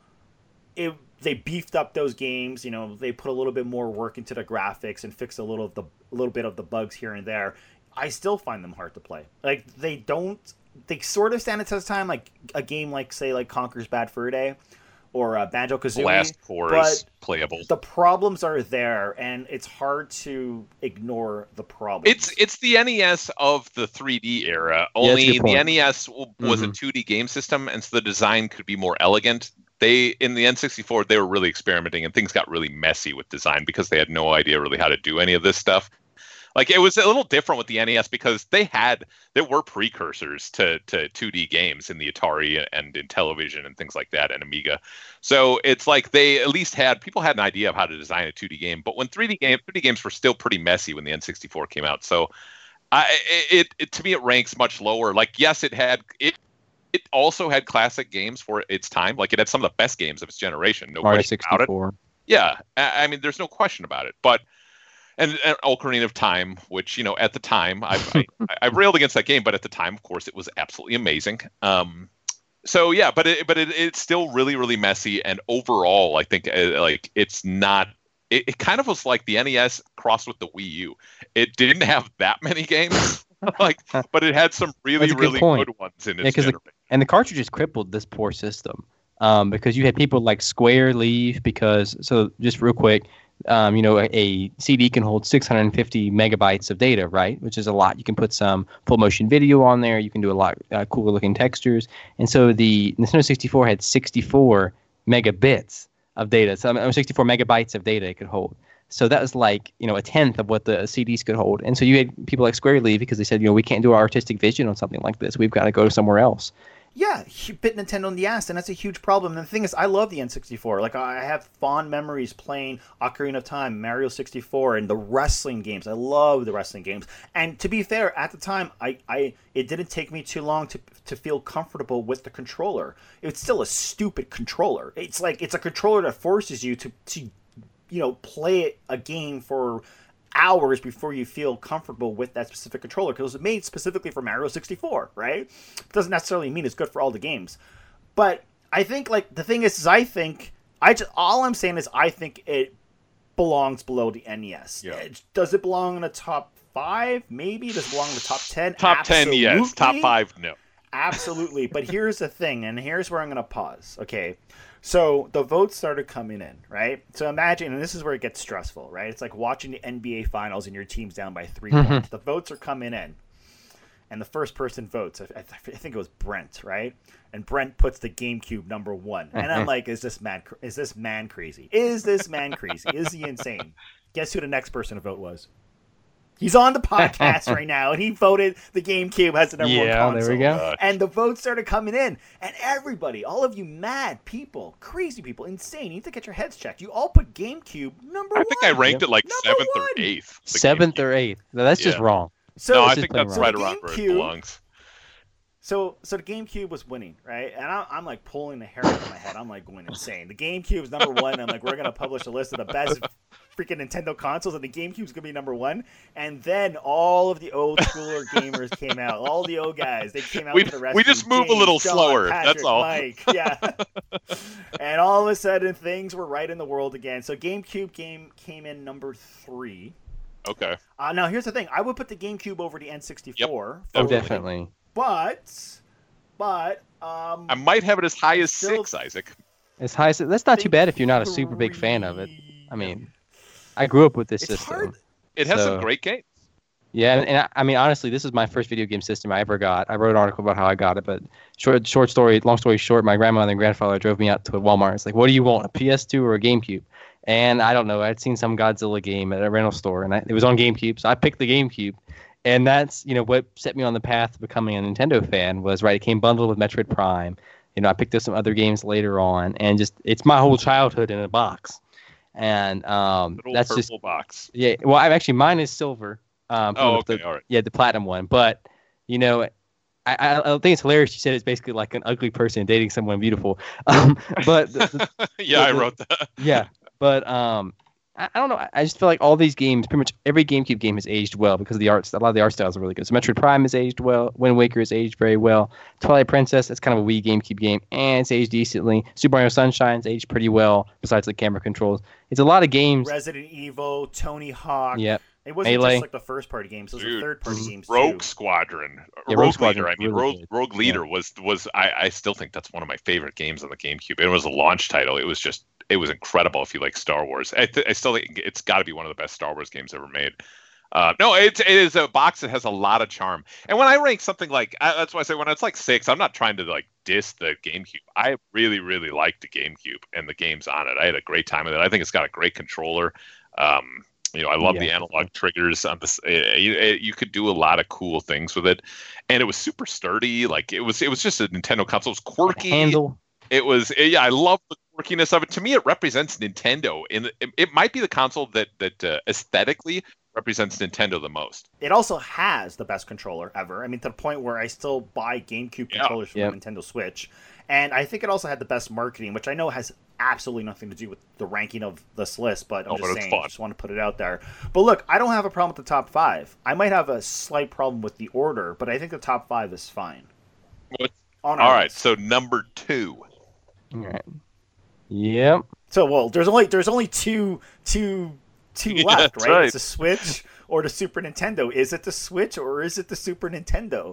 it they beefed up those games, you know, they put a little bit more work into the graphics and fixed a little of the a little bit of the bugs here and there, I still find them hard to play. Like they don't. They sort of stand the test of time, like a game like, say, like Conker's Bad Fur Day or uh, Banjo-Kazooie. Blast four is playable. The problems are there, and it's hard to ignore the problems. It's it's the N E S of the three D era. Only Yeah, the N E S was mm-hmm. a two D game system, and so the design could be more elegant. They in the N sixty-four, they were really experimenting, and things got really messy with design because they had no idea really how to do any of this stuff. Like it was a little different with the N E S because they had there were precursors to to two D games in the Atari and in television and things like that and Amiga. So it's like they at least had people had an idea of how to design a two D game. But when three D game three D games were still pretty messy when the N sixty-four came out. So I it, it to me it ranks much lower. Like yes, it had it it also had classic games for its time. Like it had some of the best games of its generation. No Mario question about it. Yeah, I, I mean there's no question about it. But And, and Ocarina of Time, which, you know, at the time, I, I, I railed against that game, but at the time, of course, it was absolutely amazing. Um, so, yeah, but it, but it, it's still really, really messy. And overall, I think, uh, like, it's not, it, it kind of was like the N E S crossed with the Wii U. It didn't have that many games, like, but it had some really, good really point. good ones in its yeah, generation. The, and the cartridges crippled this poor system um, because you had people like Square leave because, so just real quick, Um, you know, a, a C D can hold six hundred fifty megabytes of data, right? Which is a lot. You can put some full motion video on there. You can do a lot uh, cooler looking textures. And so the Nintendo sixty-four had sixty-four megabits of data. So I mean, sixty-four megabytes of data it could hold. So that was like, you know, a tenth of what the C Ds could hold. And so you had people like Square leave because they said, you know, we can't do our artistic vision on something like this. We've got to go somewhere else. Yeah, he bit Nintendo in the ass, and that's a huge problem. And the thing is, I love the N sixty-four. Like, I have fond memories playing Ocarina of Time, Mario sixty-four, and the wrestling games. I love the wrestling games. And to be fair, at the time, I, I it didn't take me too long to to feel comfortable with the controller. It's still a stupid controller. It's like, it's a controller that forces you to, to you know, play a game for hours before you feel comfortable with that specific controller, because it was made specifically for Mario sixty-four, right? It doesn't necessarily mean it's good for all the games. But I think, like, the thing is, is I think, I just, all I'm saying is I think it belongs below the N E S. Yeah. It, does it belong in the top five? Maybe. Does it belong in the top ten? Top Absolutely. ten, yes. Top five, no. Absolutely. But here's the thing, and here's where I'm going to pause, okay? So the votes started coming in, right? So imagine, and this is where it gets stressful, right? It's like watching the N B A Finals and your team's down by three Mm-hmm. points. The votes are coming in, and the first person votes. I, I, I think it was Brent, right? And Brent puts the GameCube number one, and I'm like, "Is this man? Is this man crazy? Is this man crazy? Is he insane?" Guess who the next person to vote was? He's on the podcast right now, and he voted the GameCube has the number yeah, one console. there we go. And the votes started coming in, and everybody, all of you mad people, crazy people, insane, you need to get your heads checked. You all put GameCube number one. I think I ranked Yep. it like Number seventh one. or eighth. the Seventh GameCube. or eighth. No, that's just Yeah. wrong. So, No, I just think plain that's wrong. right So around where it GameCube- belongs. so, so the GameCube was winning, right? And I, I'm like pulling the hair out of my head. I'm like going insane. The GameCube's number one. I'm like, we're gonna publish a list of the best freaking Nintendo consoles, and the GameCube's gonna be number one. And then all of the old schooler gamers came out. All the old guys, they came out We- with the rest. we just move a little John, slower, Patrick, that's all. Mike, yeah. And all of a sudden, things were right in the world again. So GameCube game came in number three. Okay. Uh, now here's the thing: I would put the GameCube over the N sixty-four. Oh, for- definitely. But, but, um, I might have it as high as Still- six, Isaac. It's high. That's not too bad if you're not a super big fan of it. I mean, I grew up with this It's system. hard. It has So- some great games. Yeah, and, and I, I mean, honestly, this is my first video game system I ever got. I wrote an article about how I got it, but short, short story, long story short, my grandmother and grandfather drove me out to a Walmart. It's like, what do you want, a P S two or a GameCube? And I don't know. I'd seen some Godzilla game at a rental store, and I, it was on GameCube, so I picked the GameCube. And that's, you know, what set me on the path of becoming a Nintendo fan was, right, it came bundled with Metroid Prime. You know, I picked up some other games later on, and just it's my whole childhood in a box. And um, Little that's purple just box. yeah. Well, I actually mine is silver. Um, Oh, the, okay, all right. Yeah, the platinum one. But you know, I, I, I think it's hilarious. You said it's basically like an ugly person dating someone beautiful. Um, but the, the, yeah, the, I the, wrote that. yeah, but um, I, I don't know. I, I just feel like all these games, pretty much every GameCube game has aged well because the arts, a lot of the art styles are really good. So Metroid Prime has aged well. Wind Waker has aged very well. Twilight Princess, it's kind of a Wii GameCube game, and it's aged decently. Super Mario Sunshine's aged pretty well, besides the camera controls. It's a lot of games. Resident Evil, Tony Hawk. Yep. It wasn't Melee. just like the first party games; those were Dude, third party games Rogue too. Squadron, Yeah, Rogue Rogue Squadron Leader. I mean, really Rogue, good. Rogue Leader was was I, I still think that's one of my favorite games on the GameCube. It was a launch title. It was just it was incredible. If you like Star Wars, I, th- I still think it's got to be one of the best Star Wars games ever made. Uh, no, it's it is a box that has a lot of charm. And when I rank something like I, that's why I say when it's like six, I'm not trying to like diss the GameCube. I really really liked the GameCube and the games on it. I had a great time with it. I think it's got a great controller. Um, You know, I love Yeah. the analog triggers on this. Uh, you, you could do a lot of cool things with it, and it was super sturdy. Like it was, it was just a Nintendo console. It was quirky. Handle. It was, yeah, I love the quirkiness of it. To me, it represents Nintendo, and it, it might be the console that that uh, aesthetically represents Nintendo the most. It also has the best controller ever. I mean, to the point where I still buy GameCube Yeah. controllers for Yep. the Nintendo Switch. And I think it also had the best marketing, which I know has absolutely nothing to do with the ranking of this list, but I'm Oh, just but it's saying, fun. I just want to put it out there. But look, I don't have a problem with the top five. I might have a slight problem with the order, but I think the top five is fine. What? On our All right, list. so number two. All right. Yep. So well, there's only there's only two two two Yeah, left, that's right? right. It's the Switch or the Super Nintendo. Is it the Switch or is it the Super Nintendo?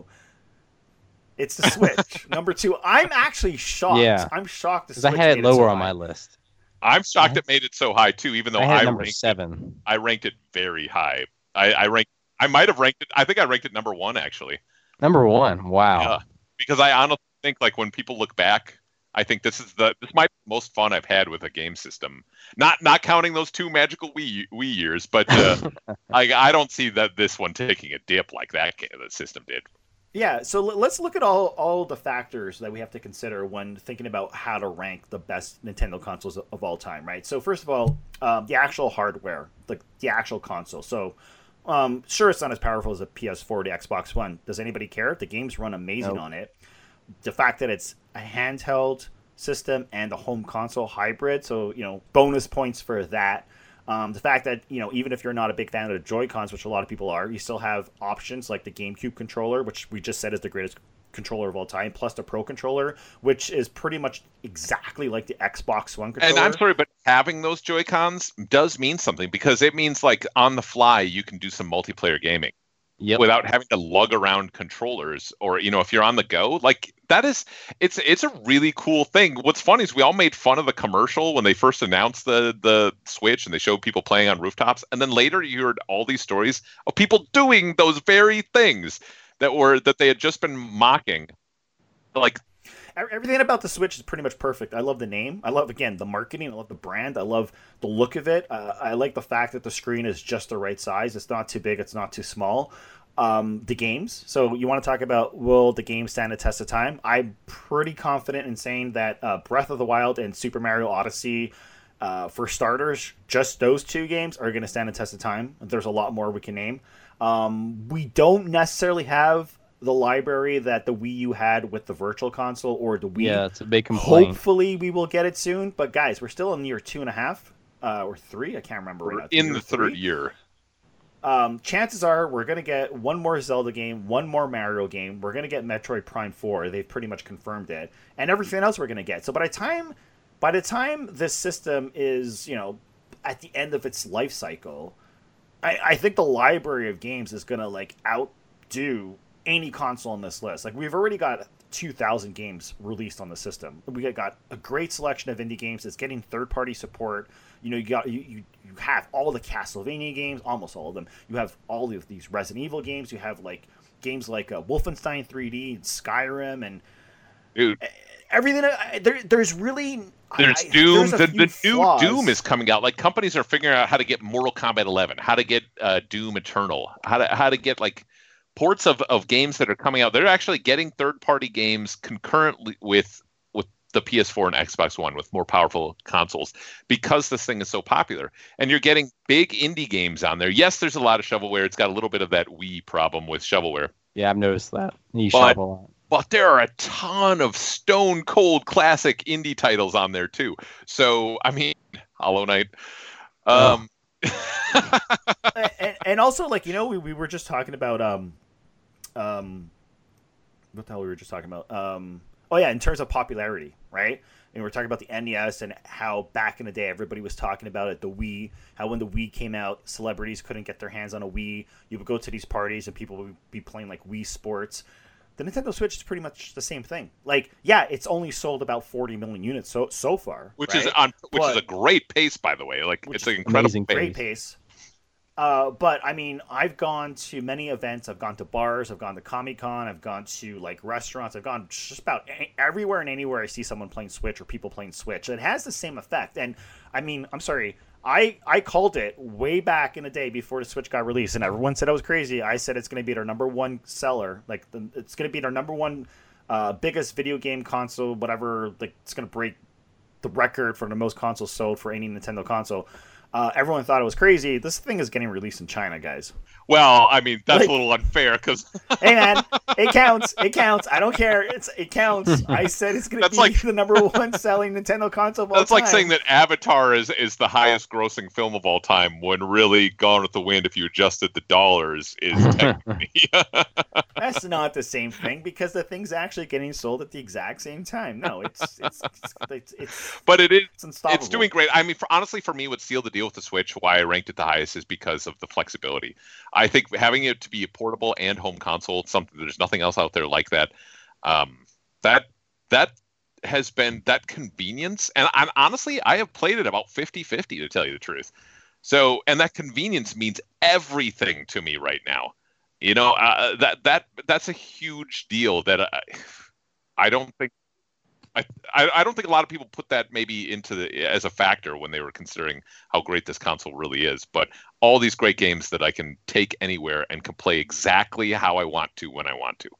It's the Switch. Number two. I'm actually shocked. Yeah. I'm shocked. The Because I Switch had made it lower so on high. my list. I'm shocked I- it made it so high too, even though I had I it number ranked it, seven. I ranked it very high. I, I ranked. I might have ranked it. I think I ranked it number one actually. Number one. Wow. Yeah, because I honestly think like when people look back, I think this is the this might be the most fun I've had with a game system. Not not counting those two magical Wii Wii years, but uh, I I don't see that this one taking a dip like that ga- the system did. Yeah, so l- let's look at all, all the factors that we have to consider when thinking about how to rank the best Nintendo consoles of, of all time, right? So first of all, um, the actual hardware, the, the actual console. So um, sure, it's not as powerful as a P S four or the Xbox One. Does anybody care? The games run amazing Nope. on it. The fact that it's a handheld system and a home console hybrid, so, you know, bonus points for that. Um, the fact that, you know, even if you're not a big fan of the Joy-Cons, which a lot of people are, you still have options like the GameCube controller, which we just said is the greatest controller of all time, plus the Pro controller, which is pretty much exactly like the Xbox One controller. And I'm sorry, but having those Joy-Cons does mean something because it means like on the fly you can do some multiplayer gaming. Yep. Without having to lug around controllers, or you know, if you're on the go, like that is it's it's a really cool thing. What's funny is we all made fun of the commercial when they first announced the the Switch and they showed people playing on rooftops, and then later you heard all these stories of people doing those very things that were that they had just been mocking. Like Everything about the Switch is pretty much perfect. I love the name. I love, again, the marketing. I love the brand. I love the look of it. Uh, I like the fact that the screen is just the right size. It's not too big. It's not too small. Um, the games. So you want to talk about will the game stand the test of time? I'm pretty confident in saying that uh, Breath of the Wild and Super Mario Odyssey, uh, for starters, just those two games are going to stand the test of time. There's a lot more we can name. Um, we don't necessarily have the library that the Wii U had with the Virtual Console or the Wii. Yeah, it's a big complaint. Hopefully we will get it soon. But guys, we're still in year two and a half uh, or three. I can't remember right now. in Year the third three. year. Um, chances are we're going to get one more Zelda game, one more Mario game. We're going to get Metroid Prime four. They've pretty much confirmed it. And everything else we're going to get. So by the time by the time this system is, you know, at the end of its life cycle, I, I think the library of games is going to like outdo any console on this list. Like we've already got two thousand games released on the system. We got a great selection of indie games. It's getting third-party support. You know, you got you, you you have all the Castlevania games, almost all of them. You have all of these Resident Evil games. You have like games like uh, Wolfenstein three D and Skyrim and Dude, everything. Uh, there, there's really there's I, Doom. there's a The, few the new flaws. Doom is coming out. Like companies are figuring out how to get Mortal Kombat eleven, how to get uh, Doom Eternal, how to how to get like ports of, of games that are coming out. They're actually getting third party games concurrently with the P S four and Xbox One with more powerful consoles because this thing is so popular. And you're getting big indie games on there. Yes, there's a lot of shovelware. It's got a little bit of that Wii problem with shovelware. Yeah, I've noticed that. You But- shovel a lot. But there are a ton of stone cold classic indie titles on there too. So I mean, Hollow Knight. Um, and, and also, like, you know, we, we were just talking about um, um, what the hell we were just talking about? Um, oh yeah, in terms of popularity, right? And we are talking about the N E S and how back in the day everybody was talking about it. The Wii, how when the Wii came out, celebrities couldn't get their hands on a Wii. You would go to these parties and people would be playing like Wii Sports. The Nintendo Switch is pretty much the same thing. Like, yeah, it's only sold about forty million units so so far, which right? is on, which But- is a great pace, by the way. Like Which it's an is incredible amazing pace. great pace. Uh, but I mean, I've gone to many events. I've gone to bars. I've gone to Comic Con. I've gone to like restaurants. I've gone just about a- everywhere and anywhere I see someone playing Switch or people playing Switch. It has the same effect. And I mean, I'm sorry, I I called it way back in the day before the Switch got released, and everyone said I was crazy. I said it's going to be their number one seller. Like the, it's going to be their number one uh, biggest video game console. Whatever. Like it's going to break the record for the most consoles sold for any Nintendo console. Uh, everyone thought it was crazy. This thing is getting released in China, guys. Well, I mean that's Like- a little unfair because Hey, man, it counts. It counts. I don't care. It's it counts. I said it's going to That's be like- the number one selling Nintendo console of all that's like time. saying that Avatar is is the highest grossing film of all time. When really, Gone with the Wind, if you adjusted the dollars, is technically. That's not the same thing because the thing's actually getting sold at the exact same time. No, it's it's it's it's, it's, But it is. it's unstoppable. It's doing great. I mean, for, honestly, for me, what sealed the deal with the Switch, why I ranked it the highest, is because of the flexibility. I think having it to be a portable and home console, it's something there's nothing else out there like that. Um, that that has been that convenience, and I'm, honestly, I have played it about fifty-fifty to tell you the truth. So, and that convenience means everything to me right now. You know, uh, that that that's a huge deal that I, I don't think. I, I don't think a lot of people put that maybe into the as a factor when they were considering how great this console really is. But all these great games that I can take anywhere and can play exactly how I want to when I want to.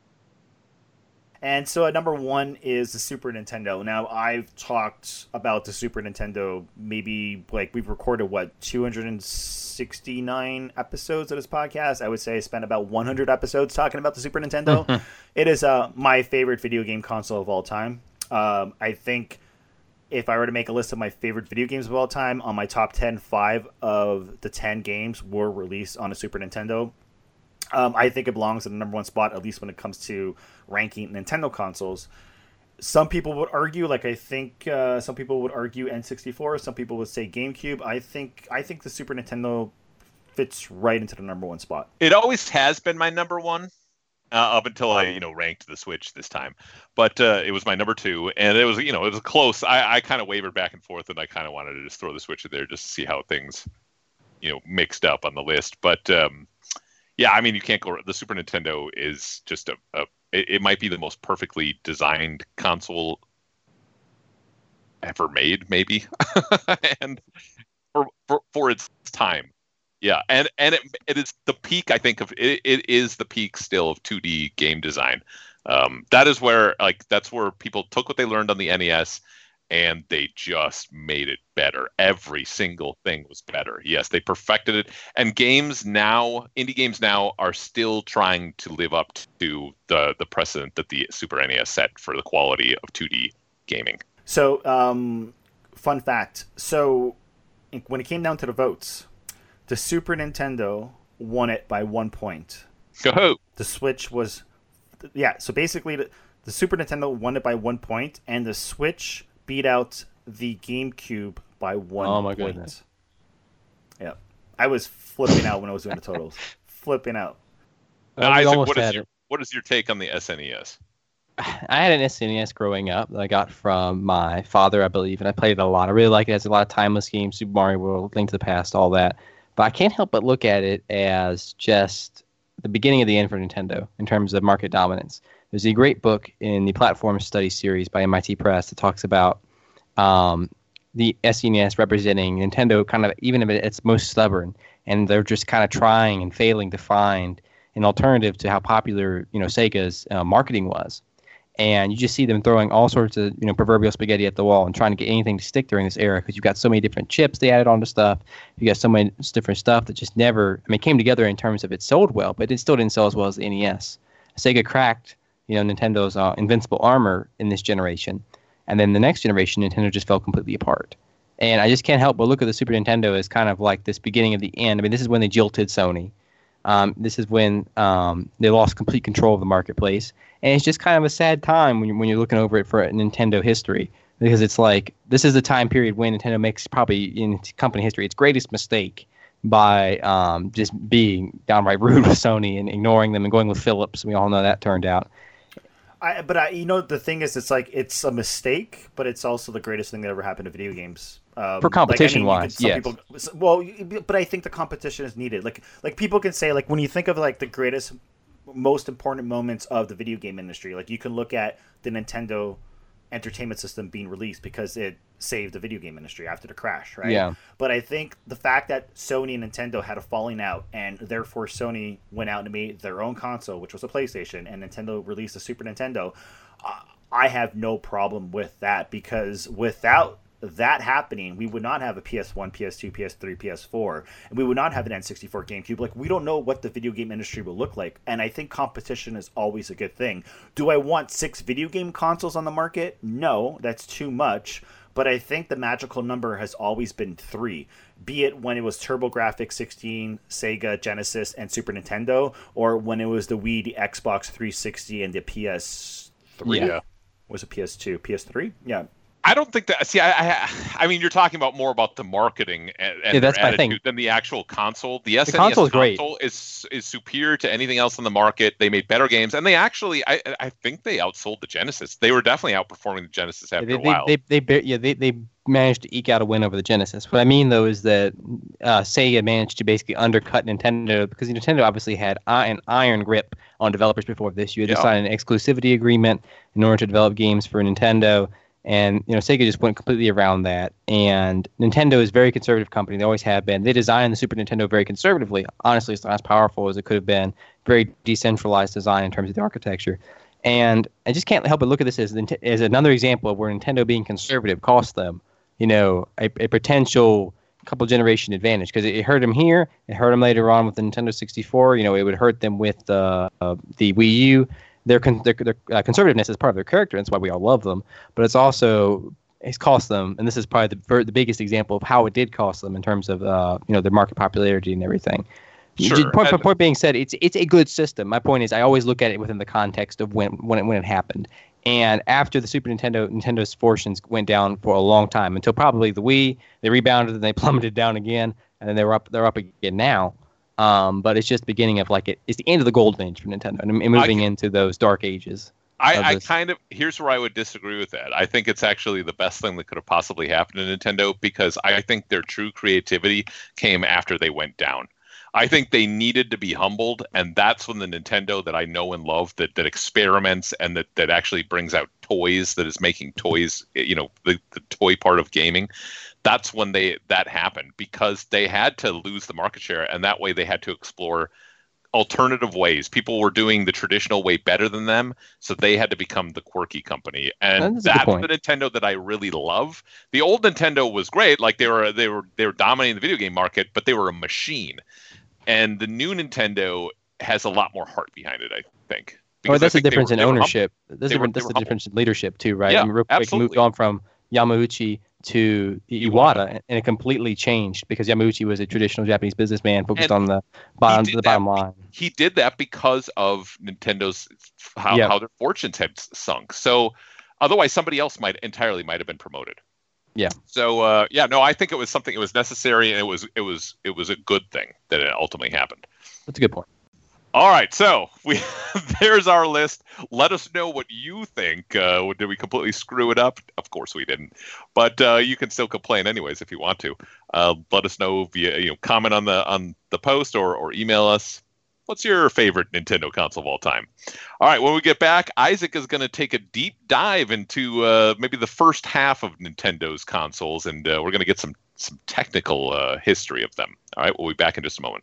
And so at number one is the Super Nintendo. Now, I've talked about the Super Nintendo maybe, like, we've recorded, what, two hundred sixty-nine episodes of this podcast? I would say I spent about one hundred episodes talking about the Super Nintendo. It is uh, my favorite video game console of all time. Um, I think if I were to make a list of my favorite video games of all time, on my top ten, five of the ten games were released on a Super Nintendo. Um, I think it belongs in the number one spot, at least when it comes to ranking Nintendo consoles. Some people would argue, like I think uh, some people would argue N sixty-four. Some people would say GameCube. I think I think the Super Nintendo fits right into the number one spot. It always has been my number one uh, up until I, you know, ranked the Switch this time. But uh, it was my number two, and it was, you know, it was close. I, I kind of wavered back and forth, and I kind of wanted to just throw the Switch in there just to see how things, you know, mixed up on the list. But um, yeah, I mean, you can't go. The Super Nintendo is just a, a it, it might be the most perfectly designed console ever made, maybe, and for, for for its time. Yeah, and and it it is the peak. I think of it. It is the peak still of two D game design. Um, that is where like that's where people took what they learned on the N E S, and they just made it better. Every single thing was better. Yes, they perfected it. And games now, indie games now, are still trying to live up to the the precedent that the Super N E S set for the quality of two D gaming. So, um, fun fact. So, when it came down to the votes, the Super Nintendo won it by one point. Go. The Switch was, yeah. So basically, the, the Super Nintendo won it by one point, and the Switch beat out the GameCube by one. Oh my point. goodness. Yeah, I was flipping out when I was doing the totals. Flipping out. Well, we Isaac, almost what is had your it. what is your take on the S N E S? I had an S N E S growing up that I got from my father, I believe, and I played it a lot. I really like it. It has a lot of timeless games, Super Mario World, Link to the Past, all that. But I can't help but look at it as just the beginning of the end for Nintendo in terms of market dominance. There's a great book in the Platform Studies series by M I T Press that talks about um, the S N E S representing Nintendo kind of even if it's most stubborn, and they're just kind of trying and failing to find an alternative to how popular, you know, Sega's uh, marketing was. And you just see them throwing all sorts of, you know, proverbial spaghetti at the wall and trying to get anything to stick during this era because you've got so many different chips they added onto stuff. You got so many different stuff that just never, I mean, came together in terms of it sold well, but it still didn't sell as well as the N E S. Sega cracked, you know, Nintendo's uh, invincible armor in this generation. And then the next generation, Nintendo just fell completely apart. And I just can't help but look at the Super Nintendo as kind of like this beginning of the end. I mean, this is when they jilted Sony. Um, this is when um, they lost complete control of the marketplace. And it's just kind of a sad time when you're, when you're looking over it for Nintendo history. Because it's like, this is the time period when Nintendo makes probably in company history its greatest mistake by um, just being downright rude with Sony and ignoring them and going with Philips. We all know that turned out. I, but I, you know, the thing is, it's like it's a mistake, but it's also the greatest thing that ever happened to video games. Um, For competition like, I mean, wise, yes. People, well, but I think the competition is needed. Like, like people can say, like, when you think of like the greatest, most important moments of the video game industry, like you can look at the Nintendo Entertainment System being released because it saved the video game industry after the crash, right? Yeah. But I think the fact that Sony and Nintendo had a falling out, and therefore Sony went out and made their own console, which was a PlayStation, and Nintendo released a Super Nintendo, uh, I have no problem with that, because without that happening, we would not have a P S one, P S two, P S three, P S four, and we would not have an N sixty-four, GameCube. Like, we don't know what the video game industry will look like, and I think competition is always a good thing. Do I want six video game consoles on the market? No, that's too much, but I think the magical number has always been three, be it when it was TurboGrafx sixteen, Sega, Genesis, and Super Nintendo, or when it was the Wii, the Xbox three sixty, and the P S three. Yeah. Was it P S two? P S three? Yeah. I don't think that. See, I, I, I mean, you're talking about more about the marketing and, and yeah, that's their my attitude thing. than the actual console. The S N E S console is great. console is is superior to anything else in the market. They made better games, and they actually, I, I think they outsold the Genesis. They were definitely outperforming the Genesis after they, a while. They, they, they, yeah, they, they managed to eke out a win over the Genesis. What I mean, though, is that uh, Sega managed to basically undercut Nintendo, because Nintendo obviously had an iron grip on developers before this. You had to Yeah. sign an exclusivity agreement in order to develop games for Nintendo. And, you know, Sega just went completely around that. And Nintendo is a very conservative company. They always have been. They designed the Super Nintendo very conservatively. Honestly, it's not as powerful as it could have been. Very decentralized design in terms of the architecture. And I just can't help but look at this as, as another example of where Nintendo being conservative cost them, you know, a, a potential couple generation advantage. Because it, it hurt them here. It hurt them later on with the Nintendo sixty-four. You know, it would hurt them with uh, uh, the Wii U. Their, con- their, their uh, conservativeness is part of their character, and that's why we all love them. But it's also it's cost them, and this is probably the the biggest example of how it did cost them in terms of uh, you know their market popularity and everything. Sure. Point, And- point being said, it's it's a good system. My point is, I always look at it within the context of when when it, when it happened. And after the Super Nintendo, Nintendo's fortunes went down for a long time until probably the Wii. They rebounded and they plummeted down again, and then they were up. They're up again now. Um, but it's just the beginning of like it, it's the end of the golden age for Nintendo and, and moving I, into those dark ages. I, I this. kind of here's where I would disagree with that. I think it's actually the best thing that could have possibly happened to Nintendo, because I think their true creativity came after they went down. I think they needed to be humbled, and that's when the Nintendo that I know and love, that that experiments and that, that actually brings out toys, that is making toys, you know, the, the toy part of gaming. That's when they that happened, because they had to lose the market share, and that way they had to explore alternative ways. People were doing the traditional way better than them, so they had to become the quirky company, and That's a good that's point. the Nintendo that I really love. The old Nintendo was great, like they were they were they were dominating the video game market, but they were a machine. And the new Nintendo has a lot more heart behind it, I think. Or that's I the think they difference were- in they were humble. ownership. That's, They the, were- that's they the were difference in leadership too, right? Yeah, I mean, real quick, we moved absolutely. on from Yamauchi to Iwata, and it completely changed because Yamauchi was a traditional Japanese businessman focused And on the bottom did the that- bottom line. He did that because of Nintendo's how, Yeah. how their fortunes had sunk. So otherwise, somebody else might entirely might have been promoted. Yeah. So uh, yeah, no, I think it was something. It was necessary, and it was it was it was a good thing that it ultimately happened. That's a good point. All right, so we there's our list. Let us know what you think. Uh, did we completely screw it up? Of course we didn't, but uh, you can still complain anyways if you want to. Uh, let us know via you know comment on the on the post or or email us. What's your favorite Nintendo console of all time? All right, when we get back, Isaac is going to take a deep dive into uh, maybe the first half of Nintendo's consoles, and uh, we're going to get some some technical uh, history of them. All right, we'll be back in just a moment.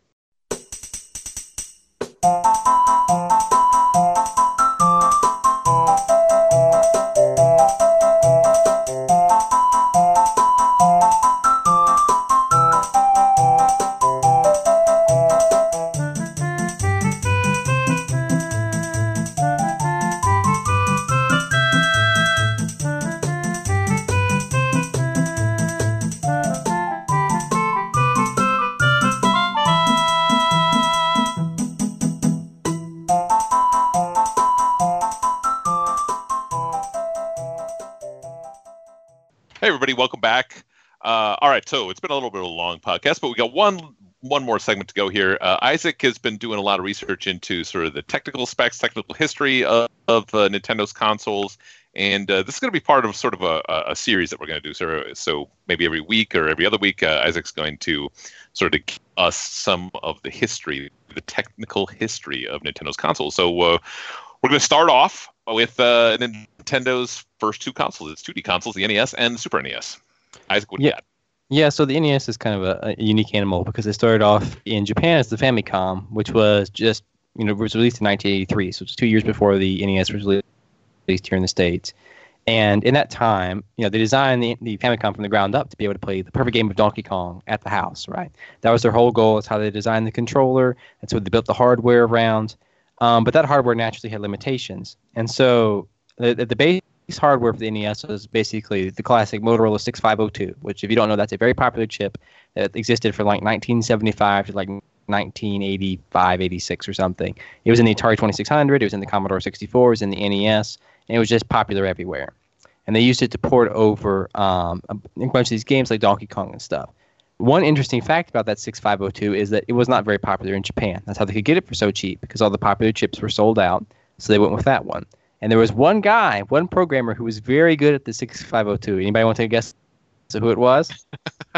Hey, everybody, welcome back. Uh, all right, so it's been a little bit of a long podcast, but we got one one more segment to go here. Uh, Isaac has been doing a lot of research into sort of the technical specs, technical history of, of uh, Nintendo's consoles, and uh, this is going to be part of sort of a, a series that we're going to do. So, so maybe every week or every other week, uh, Isaac's going to sort of give us some of the history, the technical history of Nintendo's consoles. So uh, we're going to start off with uh, Nintendo's first two consoles. It's two D consoles, the N E S and the Super N E S. Isaac, what do you Yeah. got? Yeah, so the N E S is kind of a, a unique animal because it started off in Japan as the Famicom, which was just, you know, was released in nineteen eighty-three, so it's two years before the N E S was released here in the States. And in that time, you know, they designed the, the Famicom from the ground up to be able to play the perfect game of Donkey Kong at the house, right? That was their whole goal. It's how they designed the controller. That's what they built the hardware around. Um, but that hardware naturally had limitations. And so the, the base hardware for the N E S was basically the classic Motorola sixty-five oh two, which, if you don't know, that's a very popular chip that existed from like nineteen seventy-five to like nineteen eighty-five, eighty-six or something. It was in the Atari twenty-six hundred, it was in the Commodore sixty-four, it was in the N E S, and it was just popular everywhere. And they used it to port over um, a bunch of these games like Donkey Kong and stuff. One interesting fact about that sixty-five oh two is that it was not very popular in Japan. That's how they could get it for so cheap, because all the popular chips were sold out, so they went with that one. And there was one guy, one programmer, who was very good at the sixty-five oh two. Anybody want to take a guess at who it was?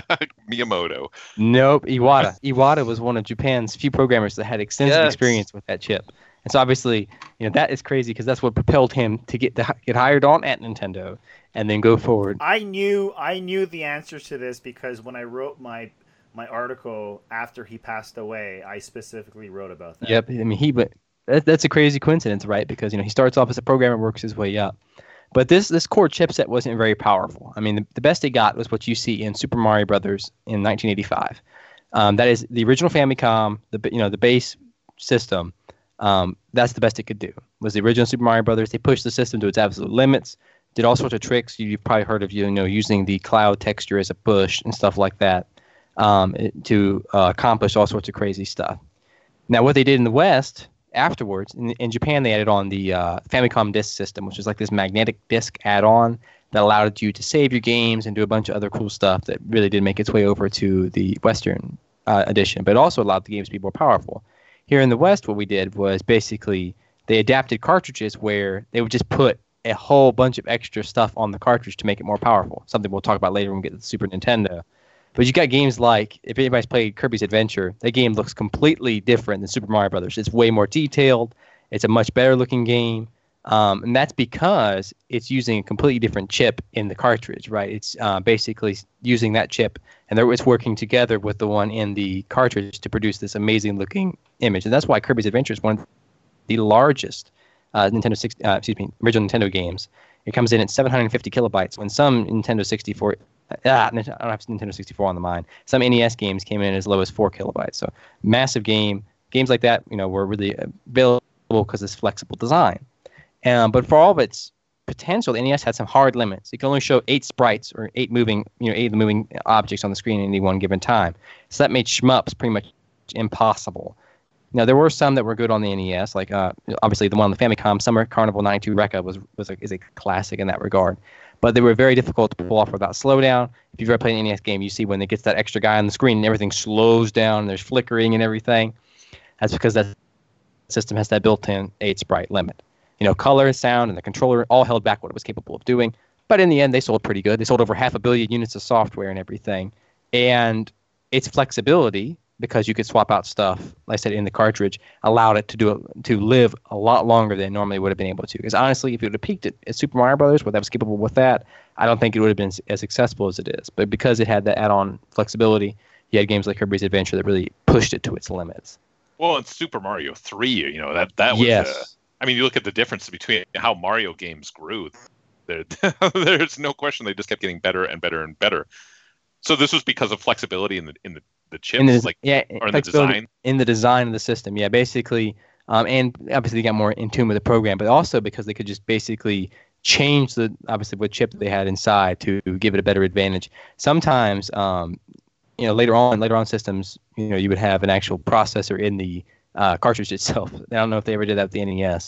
Miyamoto. Nope, Iwata. Iwata was one of Japan's few programmers that had extensive Yes. experience with that chip. And so obviously, you know, that is crazy because that's what propelled him to get to get hired on at Nintendo and then go forward. I knew I knew the answers to this because when I wrote my my article after he passed away, I specifically wrote about that. Yep, I mean, he but that, that's a crazy coincidence, right? Because, you know, he starts off as a programmer, works his way up. But this this core chipset wasn't very powerful. I mean, the, the best it got was what you see in Super Mario Brothers in nineteen eighty-five. Um, that is the original Famicom, the you know the base system. Um, that's the best it could do. Was the original Super Mario Brothers. They pushed the system to its absolute limits. Did all sorts of tricks. You've probably heard of you know using the cloud texture as a push and stuff like that um, to uh, accomplish all sorts of crazy stuff. Now, what they did in the West afterwards, in, in Japan, they added on the uh, Famicom Disk System, which was like this magnetic disc add-on that allowed you to save your games and do a bunch of other cool stuff that really did make its way over to the Western uh, edition, but it also allowed the games to be more powerful. Here in the West, what we did was basically they adapted cartridges where they would just put a whole bunch of extra stuff on the cartridge to make it more powerful, something we'll talk about later when we get to the Super Nintendo. But you got games like, if anybody's played Kirby's Adventure, that game looks completely different than Super Mario Brothers. It's way more detailed. It's a much better looking game. Um, and that's because it's using a completely different chip in the cartridge, right? It's uh, basically using that chip, and it's working together with the one in the cartridge to produce this amazing looking image. And that's why Kirby's Adventure is one of the largest uh, Nintendo six, uh, excuse me, original Nintendo games. It comes in at seven hundred fifty kilobytes, when some Nintendo sixty-four, ah, I don't have Nintendo sixty-four on the mind. Some N E S games came in as low as four kilobytes. So massive game. Games like that, you know, were really available because of this flexible design. Um, but for all of its potential, the N E S had some hard limits. It could only show eight sprites or eight moving, you know, eight of the moving objects on the screen at any one given time. So that made shmups pretty much impossible. Now, there were some that were good on the N E S, like uh, obviously the one on the Famicom, Summer Carnival ninety-two Rekka was was a, is a classic in that regard. But they were very difficult to pull off without slowdown. If you've ever played an N E S game, you see when it gets that extra guy on the screen and everything slows down, and there's flickering and everything. That's because that system has that built-in eight sprite limit. You know, color, sound, and the controller all held back what it was capable of doing. But in the end, they sold pretty good. They sold over half a billion units of software and everything. And its flexibility, because you could swap out stuff, like I said, in the cartridge, allowed it to do it, to live a lot longer than it normally would have been able to. Because honestly, if it would have peaked at, at Super Mario Brothers, where that was capable with that, I don't think it would have been as successful as it is. But because it had that add-on flexibility, you had games like Kirby's Adventure that really pushed it to its limits. Well, in Super Mario three, you know, that, that was... Yes. Uh, I mean, you look at the difference between how Mario games grew. There, there's no question they just kept getting better and better and better. So this was because of flexibility in the in the, the chips, In the, like yeah, or in the flexibility design. in the design of the system. Yeah, basically, um, and obviously they got more in tune with the program, but also because they could just basically change the obviously what chip that they had inside to give it a better advantage. Sometimes, um, you know, later on, later on systems, you know, you would have an actual processor in the Uh, cartridge itself. I don't know if they ever did that with the N E S,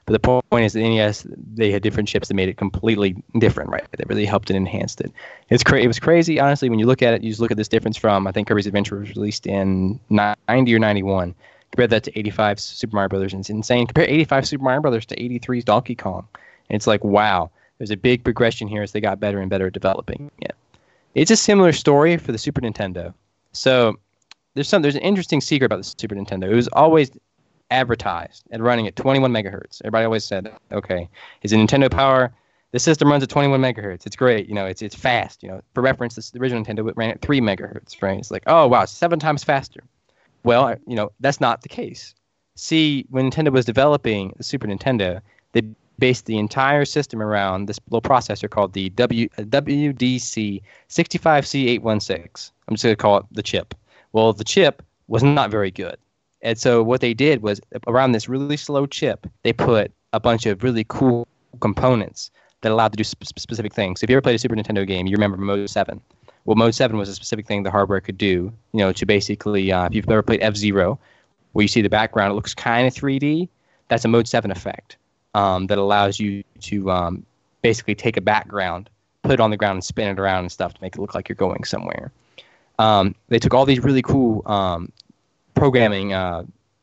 But the point is, the N E S, they had different chips that made it completely different, right? That really helped and enhanced it. It's cra- It was crazy, honestly, when you look at it. You just look at this difference from, I think Kirby's Adventure was released in ninety or ninety-one. Compare that to eighty-five Super Mario Brothers, and it's insane. Compare eighty-five Super Mario Brothers to eighty-three's Donkey Kong. And it's like, wow, there's a big progression here as they got better and better at developing it. It's a similar story for the Super Nintendo. So there's some there's an interesting secret about the Super Nintendo. It was always advertised and running at twenty-one megahertz. Everybody always said, okay, is it Nintendo Power? The system runs at twenty-one megahertz. It's great. You know, it's it's fast. You know, for reference, this, the original Nintendo ran at three megahertz. Right? It's like, oh wow, seven times faster. Well, you know, that's not the case. See, when Nintendo was developing the Super Nintendo, they based the entire system around this little processor called the W W D C sixty-five C eight one six. I'm just going to call it the chip. Well, the chip was not very good. And so what they did was, around this really slow chip, they put a bunch of really cool components that allowed to do sp- specific things. So if you ever played a Super Nintendo game, you remember Mode seven. Well, Mode seven was a specific thing the hardware could do, you know, to basically, uh, if you've ever played F-Zero, where you see the background, it looks kind of three D, that's a Mode seven effect um, that allows you to um, basically take a background, put it on the ground, and spin it around and stuff to make it look like you're going somewhere. Um, they took all these really cool um, programming uh,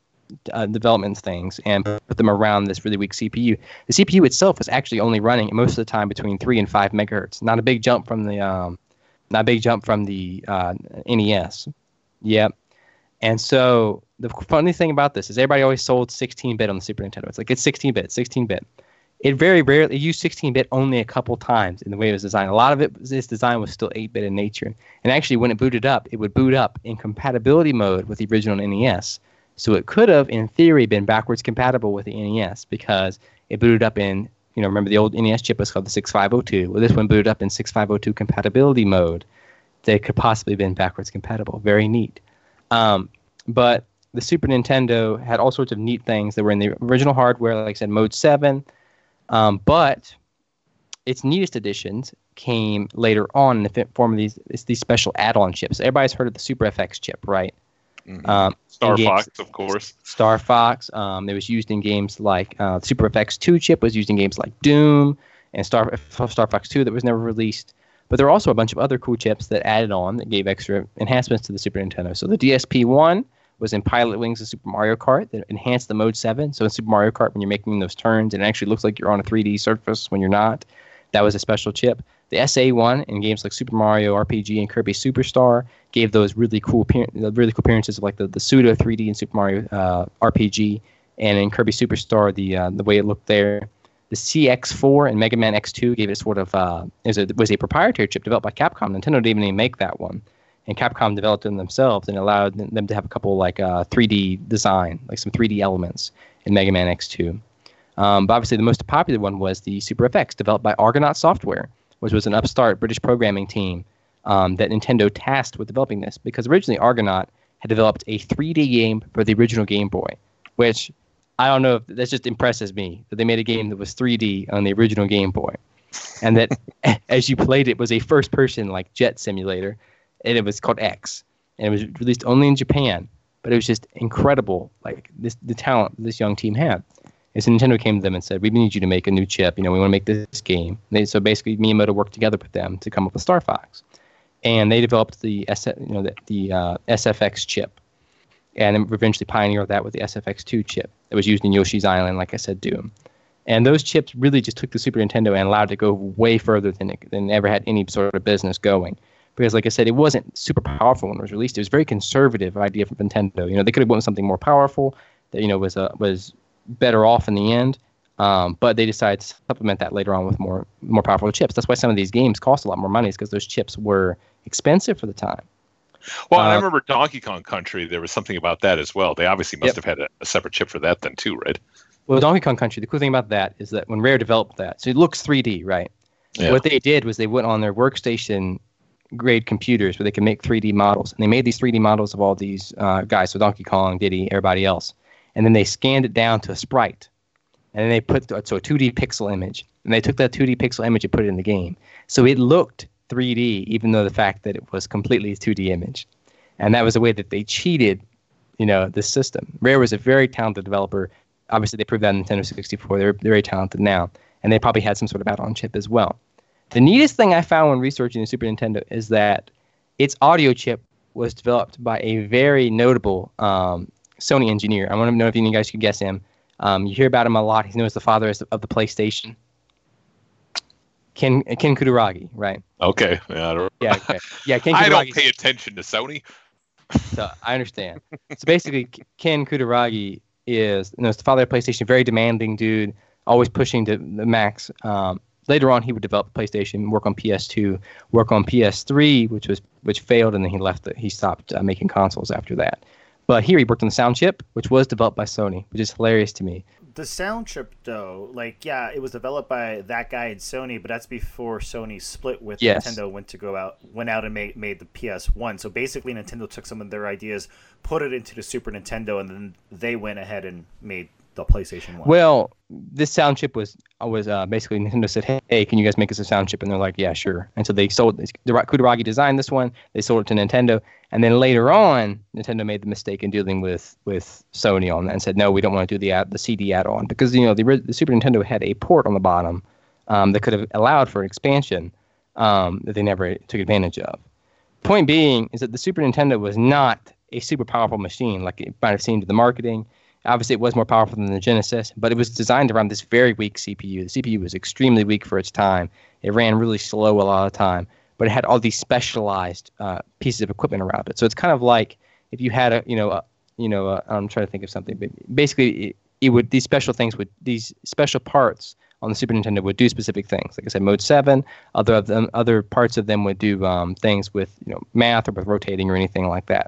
uh, development things and put them around this really weak C P U. The C P U itself was actually only running most of the time between three and five megahertz. Not a big jump from the um, not a big jump from the uh, N E S. Yep. And so the funny thing about this is everybody always sold sixteen bit on the Super Nintendo. It's like, it's sixteen bit, sixteen bit. It very rarely, it used sixteen bit only a couple times in the way it was designed. A lot of it, its design was still eight bit in nature. And actually, when it booted up, it would boot up in compatibility mode with the original N E S. So it could have, in theory, been backwards compatible with the N E S because it booted up in, you know, remember the old N E S chip was called the sixty-five oh two. Well, this one booted up in sixty-five oh two compatibility mode. They could possibly have been backwards compatible. Very neat. Um, but the Super Nintendo had all sorts of neat things that were in the original hardware, like I said, Mode seven. Um, but its neatest additions came later on in the form of these it's these special add-on chips. Everybody's heard of the Super F X chip, right? Mm-hmm. Um, Star games, Fox, of course. Star Fox. Um, it was used in games like uh, Super F X two chip was used in games like Doom and Star Star Fox two that was never released. But there were also a bunch of other cool chips that added on that gave extra enhancements to the Super Nintendo. So the D S P one was in Pilot Wings of Super Mario Kart that enhanced the Mode seven. So in Super Mario Kart, when you're making those turns, and it actually looks like you're on a three D surface when you're not. That was a special chip. The S A one in games like Super Mario R P G and Kirby Superstar gave those really cool appear- really cool appearances of like the, the pseudo three D in Super Mario uh, R P G, and in Kirby Superstar, the uh, the way it looked there. The C X four and Mega Man X two gave it sort of uh, it was a, was a proprietary chip developed by Capcom. Nintendo didn't even make that one. And Capcom developed them themselves and allowed them to have a couple like uh, three D design, like some three D elements in Mega Man X two. Um, but obviously the most popular one was the Super F X, developed by Argonaut Software, which was an upstart British programming team um, that Nintendo tasked with developing this. Because originally Argonaut had developed a three D game for the original Game Boy, which I don't know if that just impresses me, that they made a game that was three D on the original Game Boy. And that as you played it was a first-person like jet simulator. And it was called X, and it was released only in Japan. But it was just incredible, like this the talent this young team had. And so Nintendo came to them and said, "We need you to make a new chip. You know, we want to make this game." And they, so basically, Miyamoto worked together with them to come up with Star Fox, and they developed the S, you know, the, the uh, S F X chip, and then eventually pioneered that with the S F X two chip that was used in Yoshi's Island, like I said, Doom. And those chips really just took the Super Nintendo and allowed it to go way further than it, than it ever had any sort of business going. Because, like I said, it wasn't super powerful when it was released. It was a very conservative idea from Nintendo. You know, they could have went with something more powerful that, you know, was uh, was better off in the end. Um, but they decided to supplement that later on with more more powerful chips. That's why some of these games cost a lot more money, is because those chips were expensive for the time. Well, uh, I remember Donkey Kong Country. There was something about that as well. They obviously must yep. have had a, a separate chip for that then too, right? Well, Donkey Kong Country, the cool thing about that is that when Rare developed that, so it looks three D, right? Yeah. What they did was they went on their workstation grade computers where they can make three D models. And they made these three D models of all these uh, guys, so Donkey Kong, Diddy, everybody else. And then they scanned it down to a sprite. And then they put so a two D pixel image. And they took that two D pixel image and put it in the game. So it looked three D, even though the fact that it was completely a two D image. And that was a way that they cheated, you know, the system. Rare was a very talented developer. obviously they proved that in Nintendo sixty-four. They're, they're very talented now. And they probably had some sort of add-on chip as well. The neatest thing I found when researching the Super Nintendo is that its audio chip was developed by a very notable um, Sony engineer. I want to know if any of you guys could guess him. Um, you hear about him a lot. He's known as the father of the PlayStation. Ken Ken Kutaragi, right? Okay. Yeah, I don't, yeah, okay. yeah Ken Kutaragi. I don't pay attention to Sony. So I understand. So basically, Ken Kutaragi is, you know, the father of PlayStation, very demanding dude, always pushing to the max. Um, later on, he would develop PlayStation, work on P S two, work on P S three, which was which failed, and then he left. It. He stopped uh, making consoles after that. But here he worked on the sound chip, which was developed by Sony, which is hilarious to me. The sound chip, though, like, yeah, it was developed by that guy at Sony, but that's before Sony split with yes. Nintendo, went to go out, went out and made made the P S one. So basically, Nintendo took some of their ideas, put it into the Super Nintendo, and then they went ahead and made the PlayStation one. Well, this sound chip was was uh, basically Nintendo said, "Hey, hey, can you guys make us a sound chip?" And they're like, "Yeah, sure." And so they sold. Kutaragi designed this one. They sold it to Nintendo, and then later on, Nintendo made the mistake in dealing with, with Sony on that and said, "No, we don't want to do the ad, the C D add-on because you know the, the Super Nintendo had a port on the bottom um, that could have allowed for expansion um, that they never took advantage of." Point being is that the Super Nintendo was not a super powerful machine like it might have seemed to the marketing. Obviously, it was more powerful than the Genesis, but it was designed around this very weak C P U. The C P U was extremely weak for its time. It ran really slow a lot of the time, but it had all these specialized uh, pieces of equipment around it. So it's kind of like if you had a, you know, a, you know, a, I'm trying to think of something, but basically, it, it would these special things would these special parts on the Super Nintendo would do specific things. Like I said, Mode seven. Other of them, other parts of them would do um, things with you know math or with rotating or anything like that.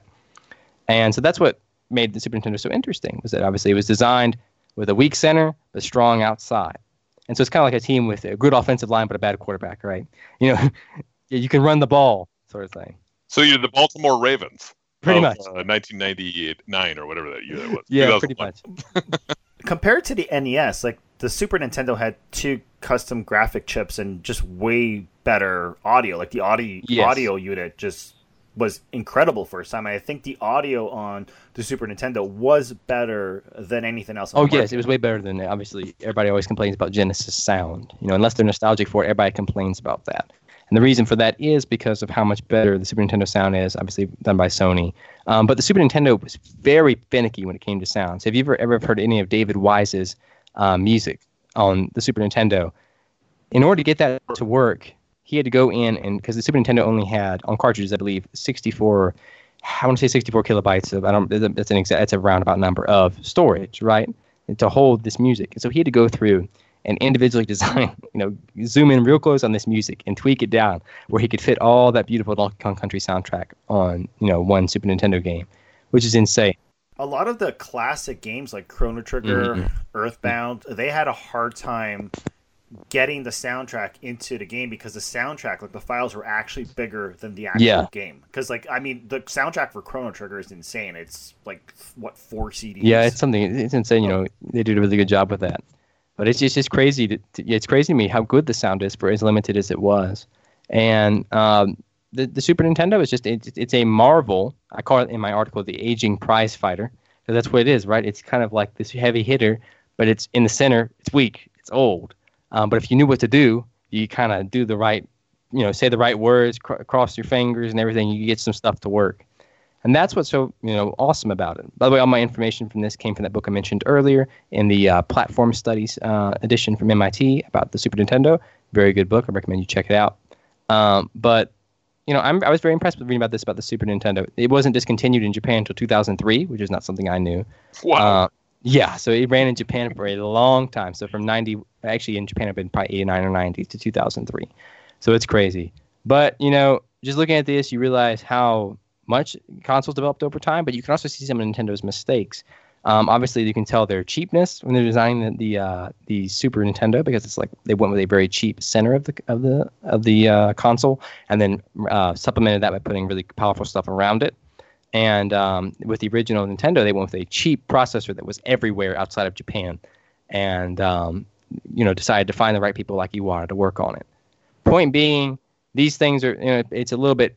And so that's what made the Super Nintendo so interesting, was that obviously it was designed with a weak center but strong outside. And so it's kind of like a team with a good offensive line but a bad quarterback, right? You know, you can run the ball sort of thing. So you're the Baltimore Ravens. Pretty of, much. Uh, nineteen ninety-nine or whatever that year that was. Yeah, pretty much. Compared to the N E S, like the Super Nintendo had two custom graphic chips and just way better audio. Like the audio yes. audio unit just was incredible for its time. I think the audio on the Super Nintendo was better than anything else. On oh, the market. yes, it was way better than that. Obviously, everybody always complains about Genesis sound. You know, unless they're nostalgic for it, everybody complains about that. And the reason for that is because of how much better the Super Nintendo sound is, obviously done by Sony. Um, but the Super Nintendo was very finicky when it came to sound. So have you ever, ever heard any of David Wise's uh, music on the Super Nintendo? In order to get that to work, he had to go in and because the Super Nintendo only had on cartridges, I believe, sixty-four. I want to say sixty-four kilobytes of. I don't. That's an exact. That's a roundabout number of storage, right? And to hold this music, and so he had to go through and individually design. You know, zoom in real close on this music and tweak it down where he could fit all that beautiful Donkey Kong Country soundtrack on you know one Super Nintendo game, which is insane. A lot of the classic games like Chrono Trigger, mm-hmm. Earthbound, they had a hard time getting the soundtrack into the game because the soundtrack, like the files, were actually bigger than the actual yeah. game. Because, like, I mean, the soundtrack for Chrono Trigger is insane. It's like what four C Ds? Yeah, it's something. It's insane. You know, they did a really good job with that. But it's just, just crazy. To, to, it's crazy to me how good the sound is for as limited as it was. And um, the the Super Nintendo is just it's, it's a marvel. I call it in my article the aging prize fighter because that's what it is, right? It's kind of like this heavy hitter, but it's in the center. It's weak. It's old. Um, but if you knew what to do, you kind of do the right, you know, say the right words, cr- cross your fingers and everything. You get some stuff to work. And that's what's so, you know, awesome about it. By the way, all my information from this came from that book I mentioned earlier in the uh, Platform Studies uh, edition from M I T about the Super Nintendo. Very good book. I recommend you check it out. Um, but, you know, I'm, I was very impressed with reading about this, about the Super Nintendo. It wasn't discontinued in Japan until two thousand three, which is not something I knew. Wow. Uh, Yeah, so it ran in Japan for a long time. So from ninety, actually in Japan, I've been probably eighty-nine or ninety to two thousand three. So it's crazy. But, you know, just looking at this, you realize how much consoles developed over time, but you can also see some of Nintendo's mistakes. Um, obviously, you can tell their cheapness when they're designing the the, uh, the Super Nintendo because it's like they went with a very cheap center of the of the of the uh, console, and then uh, supplemented that by putting really powerful stuff around it. And um, with the original Nintendo, they went with a cheap processor that was everywhere outside of Japan, and um, you know decided to find the right people like Iwata to work on it. Point being, these things are you know it's a little bit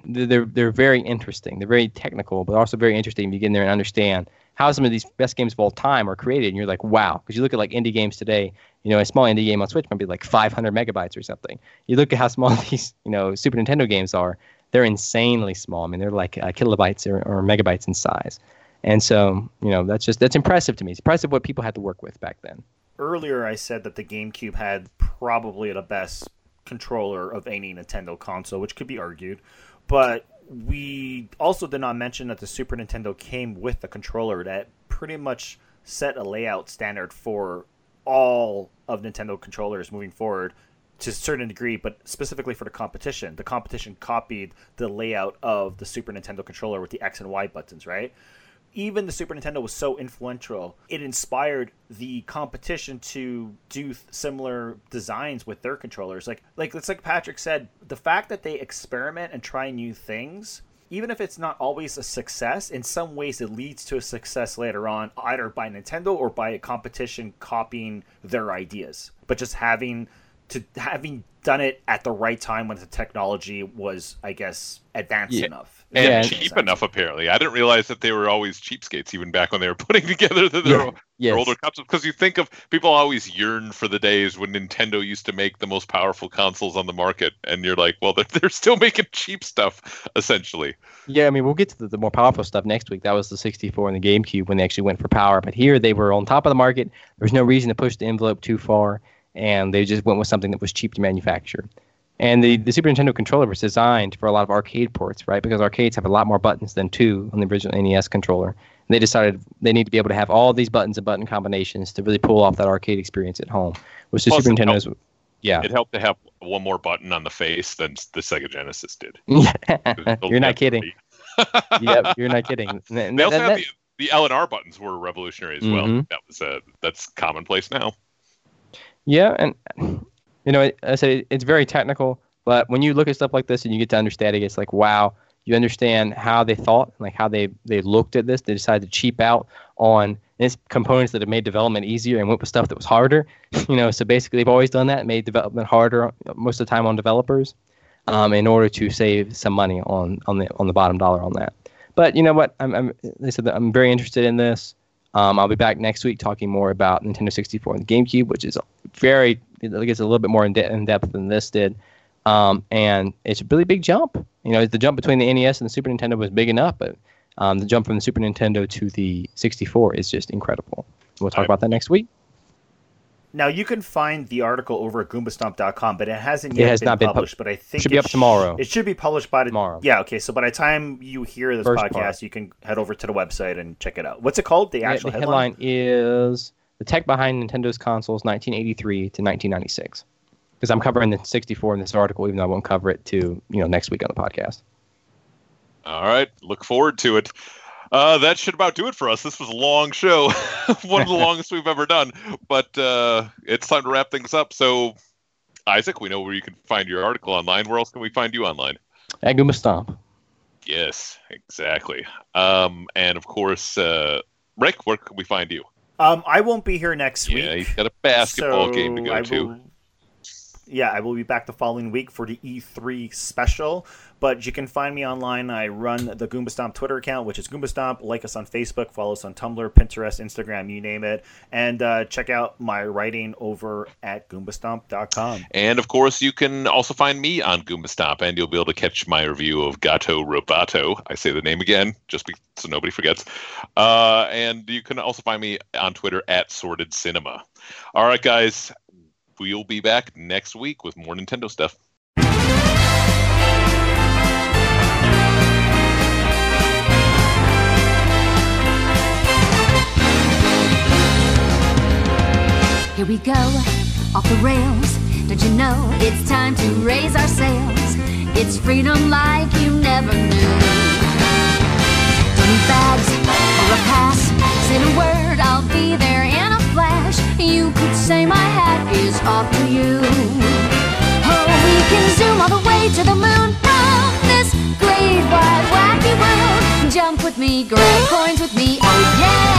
they're they're very interesting. They're very technical, but also very interesting. You get in there and understand how some of these best games of all time are created, and you're like, wow. Because you look at like indie games today, you know, a small indie game on Switch might be like five hundred megabytes or something. You look at how small these, you know, Super Nintendo games are; they're insanely small. I mean, they're like uh, kilobytes or, or megabytes in size. And so, you know, that's just that's impressive to me. It's impressive what people had to work with back then. Earlier, I said that the GameCube had probably the best controller of any Nintendo console, which could be argued. But we also did not mention that the Super Nintendo came with a controller that pretty much set a layout standard for all of Nintendo controllers moving forward to a certain degree, but specifically for the competition. The competition copied the layout of the Super Nintendo controller with the X and Y buttons, right? Even the Super Nintendo was so influential, it inspired the competition to do similar designs with their controllers. Like, like it's like Patrick said, the fact that they experiment and try new things, even if it's not always a success, in some ways it leads to a success later on, either by Nintendo or by a competition copying their ideas. But just having to having done it at the right time when the technology was, I guess, advanced yeah. enough. And yeah, cheap enough, apparently. I didn't realize that they were always cheapskates, even back when they were putting together their, yeah. their yes. older consoles. Because you think of, people always yearn for the days when Nintendo used to make the most powerful consoles on the market. And you're like, well, they're, they're still making cheap stuff, essentially. Yeah, I mean, we'll get to the, the more powerful stuff next week. That was the sixty-four and the GameCube when they actually went for power. But here they were on top of the market. There was no reason to push the envelope too far. And they just went with something that was cheap to manufacture. And the, the Super Nintendo controller was designed for a lot of arcade ports, right? Because arcades have a lot more buttons than two on the original N E S controller. And they decided they need to be able to have all these buttons and button combinations to really pull off that arcade experience at home. Which the Plus, Super Nintendo's, yeah. It helped to have one more button on the face than the Sega Genesis did. You're not kidding. Yep, you're not kidding. And they also had the, the L and R buttons were revolutionary as well. Mm-hmm. That was uh, that's commonplace now. Yeah, and you know, I said it's very technical, but when you look at stuff like this and you get to understand it, it's like, wow, you understand how they thought, like how they, they looked at this. They decided to cheap out on its components that have made development easier and went with stuff that was harder. You know, so basically they've always done that, made development harder most of the time on developers, um, in order to save some money on on the on the bottom dollar on that. But you know what? I'm, I'm they said that I'm very interested in this. Um, I'll be back next week talking more about Nintendo sixty-four and the GameCube, which is very, it gets a little bit more in, de- in depth than this did. Um, and it's a really big jump. You know, the jump between the N E S and the Super Nintendo was big enough, but um, the jump from the Super Nintendo to the sixty-four is just incredible. We'll talk about that next week. Now, you can find the article over at Goomba Stomp dot com, but it hasn't yet it has been not been published. pub- but I think it should be up sh- tomorrow. It should be published by the, tomorrow. Yeah, okay. So by the time you hear this First podcast, part. you can head over to the website and check it out. What's it called? The Yeah, actual the headline? headline is The Tech Behind Nintendo's Consoles nineteen eighty-three to nineteen ninety-six. Because I'm covering the sixty-four in this article, even though I won't cover it to you know next week on the podcast. All right, look forward to it. Uh, that should about do it for us. This was a long show, one of the longest we've ever done. But uh, it's time to wrap things up. So, Isaac, we know where you can find your article online. Where else can we find you online? At Goomba Stomp. Yes, exactly. Um, and of course, uh, Rick, where can we find you? Um, I won't be here next week. Yeah, you've got a basketball so game to go I to. will- Yeah, I will be back the following week for the E three special, but you can find me online. I run the Goomba Stomp Twitter account, which is Goomba Stomp. Like us on Facebook, follow us on Tumblr, Pinterest, Instagram, you name it, and uh, check out my writing over at Goomba Stomp dot com. And of course, you can also find me on Goomba Stomp, and you'll be able to catch my review of Gato Roboto. I say the name again, just be, so nobody forgets. Uh, and you can also find me on Twitter at Sorted Cinema. All right, guys. We'll be back next week with more Nintendo stuff. Here we go, off the rails. Don't you know it's time to raise our sails? It's freedom like you never knew. Don't need bags or a pass. Say the word, I'll be there in a flash. You could say my hat is off to you. Oh, we can zoom all the way to the moon from this great wide wacky world. Jump with me, grab coins with me, oh yeah.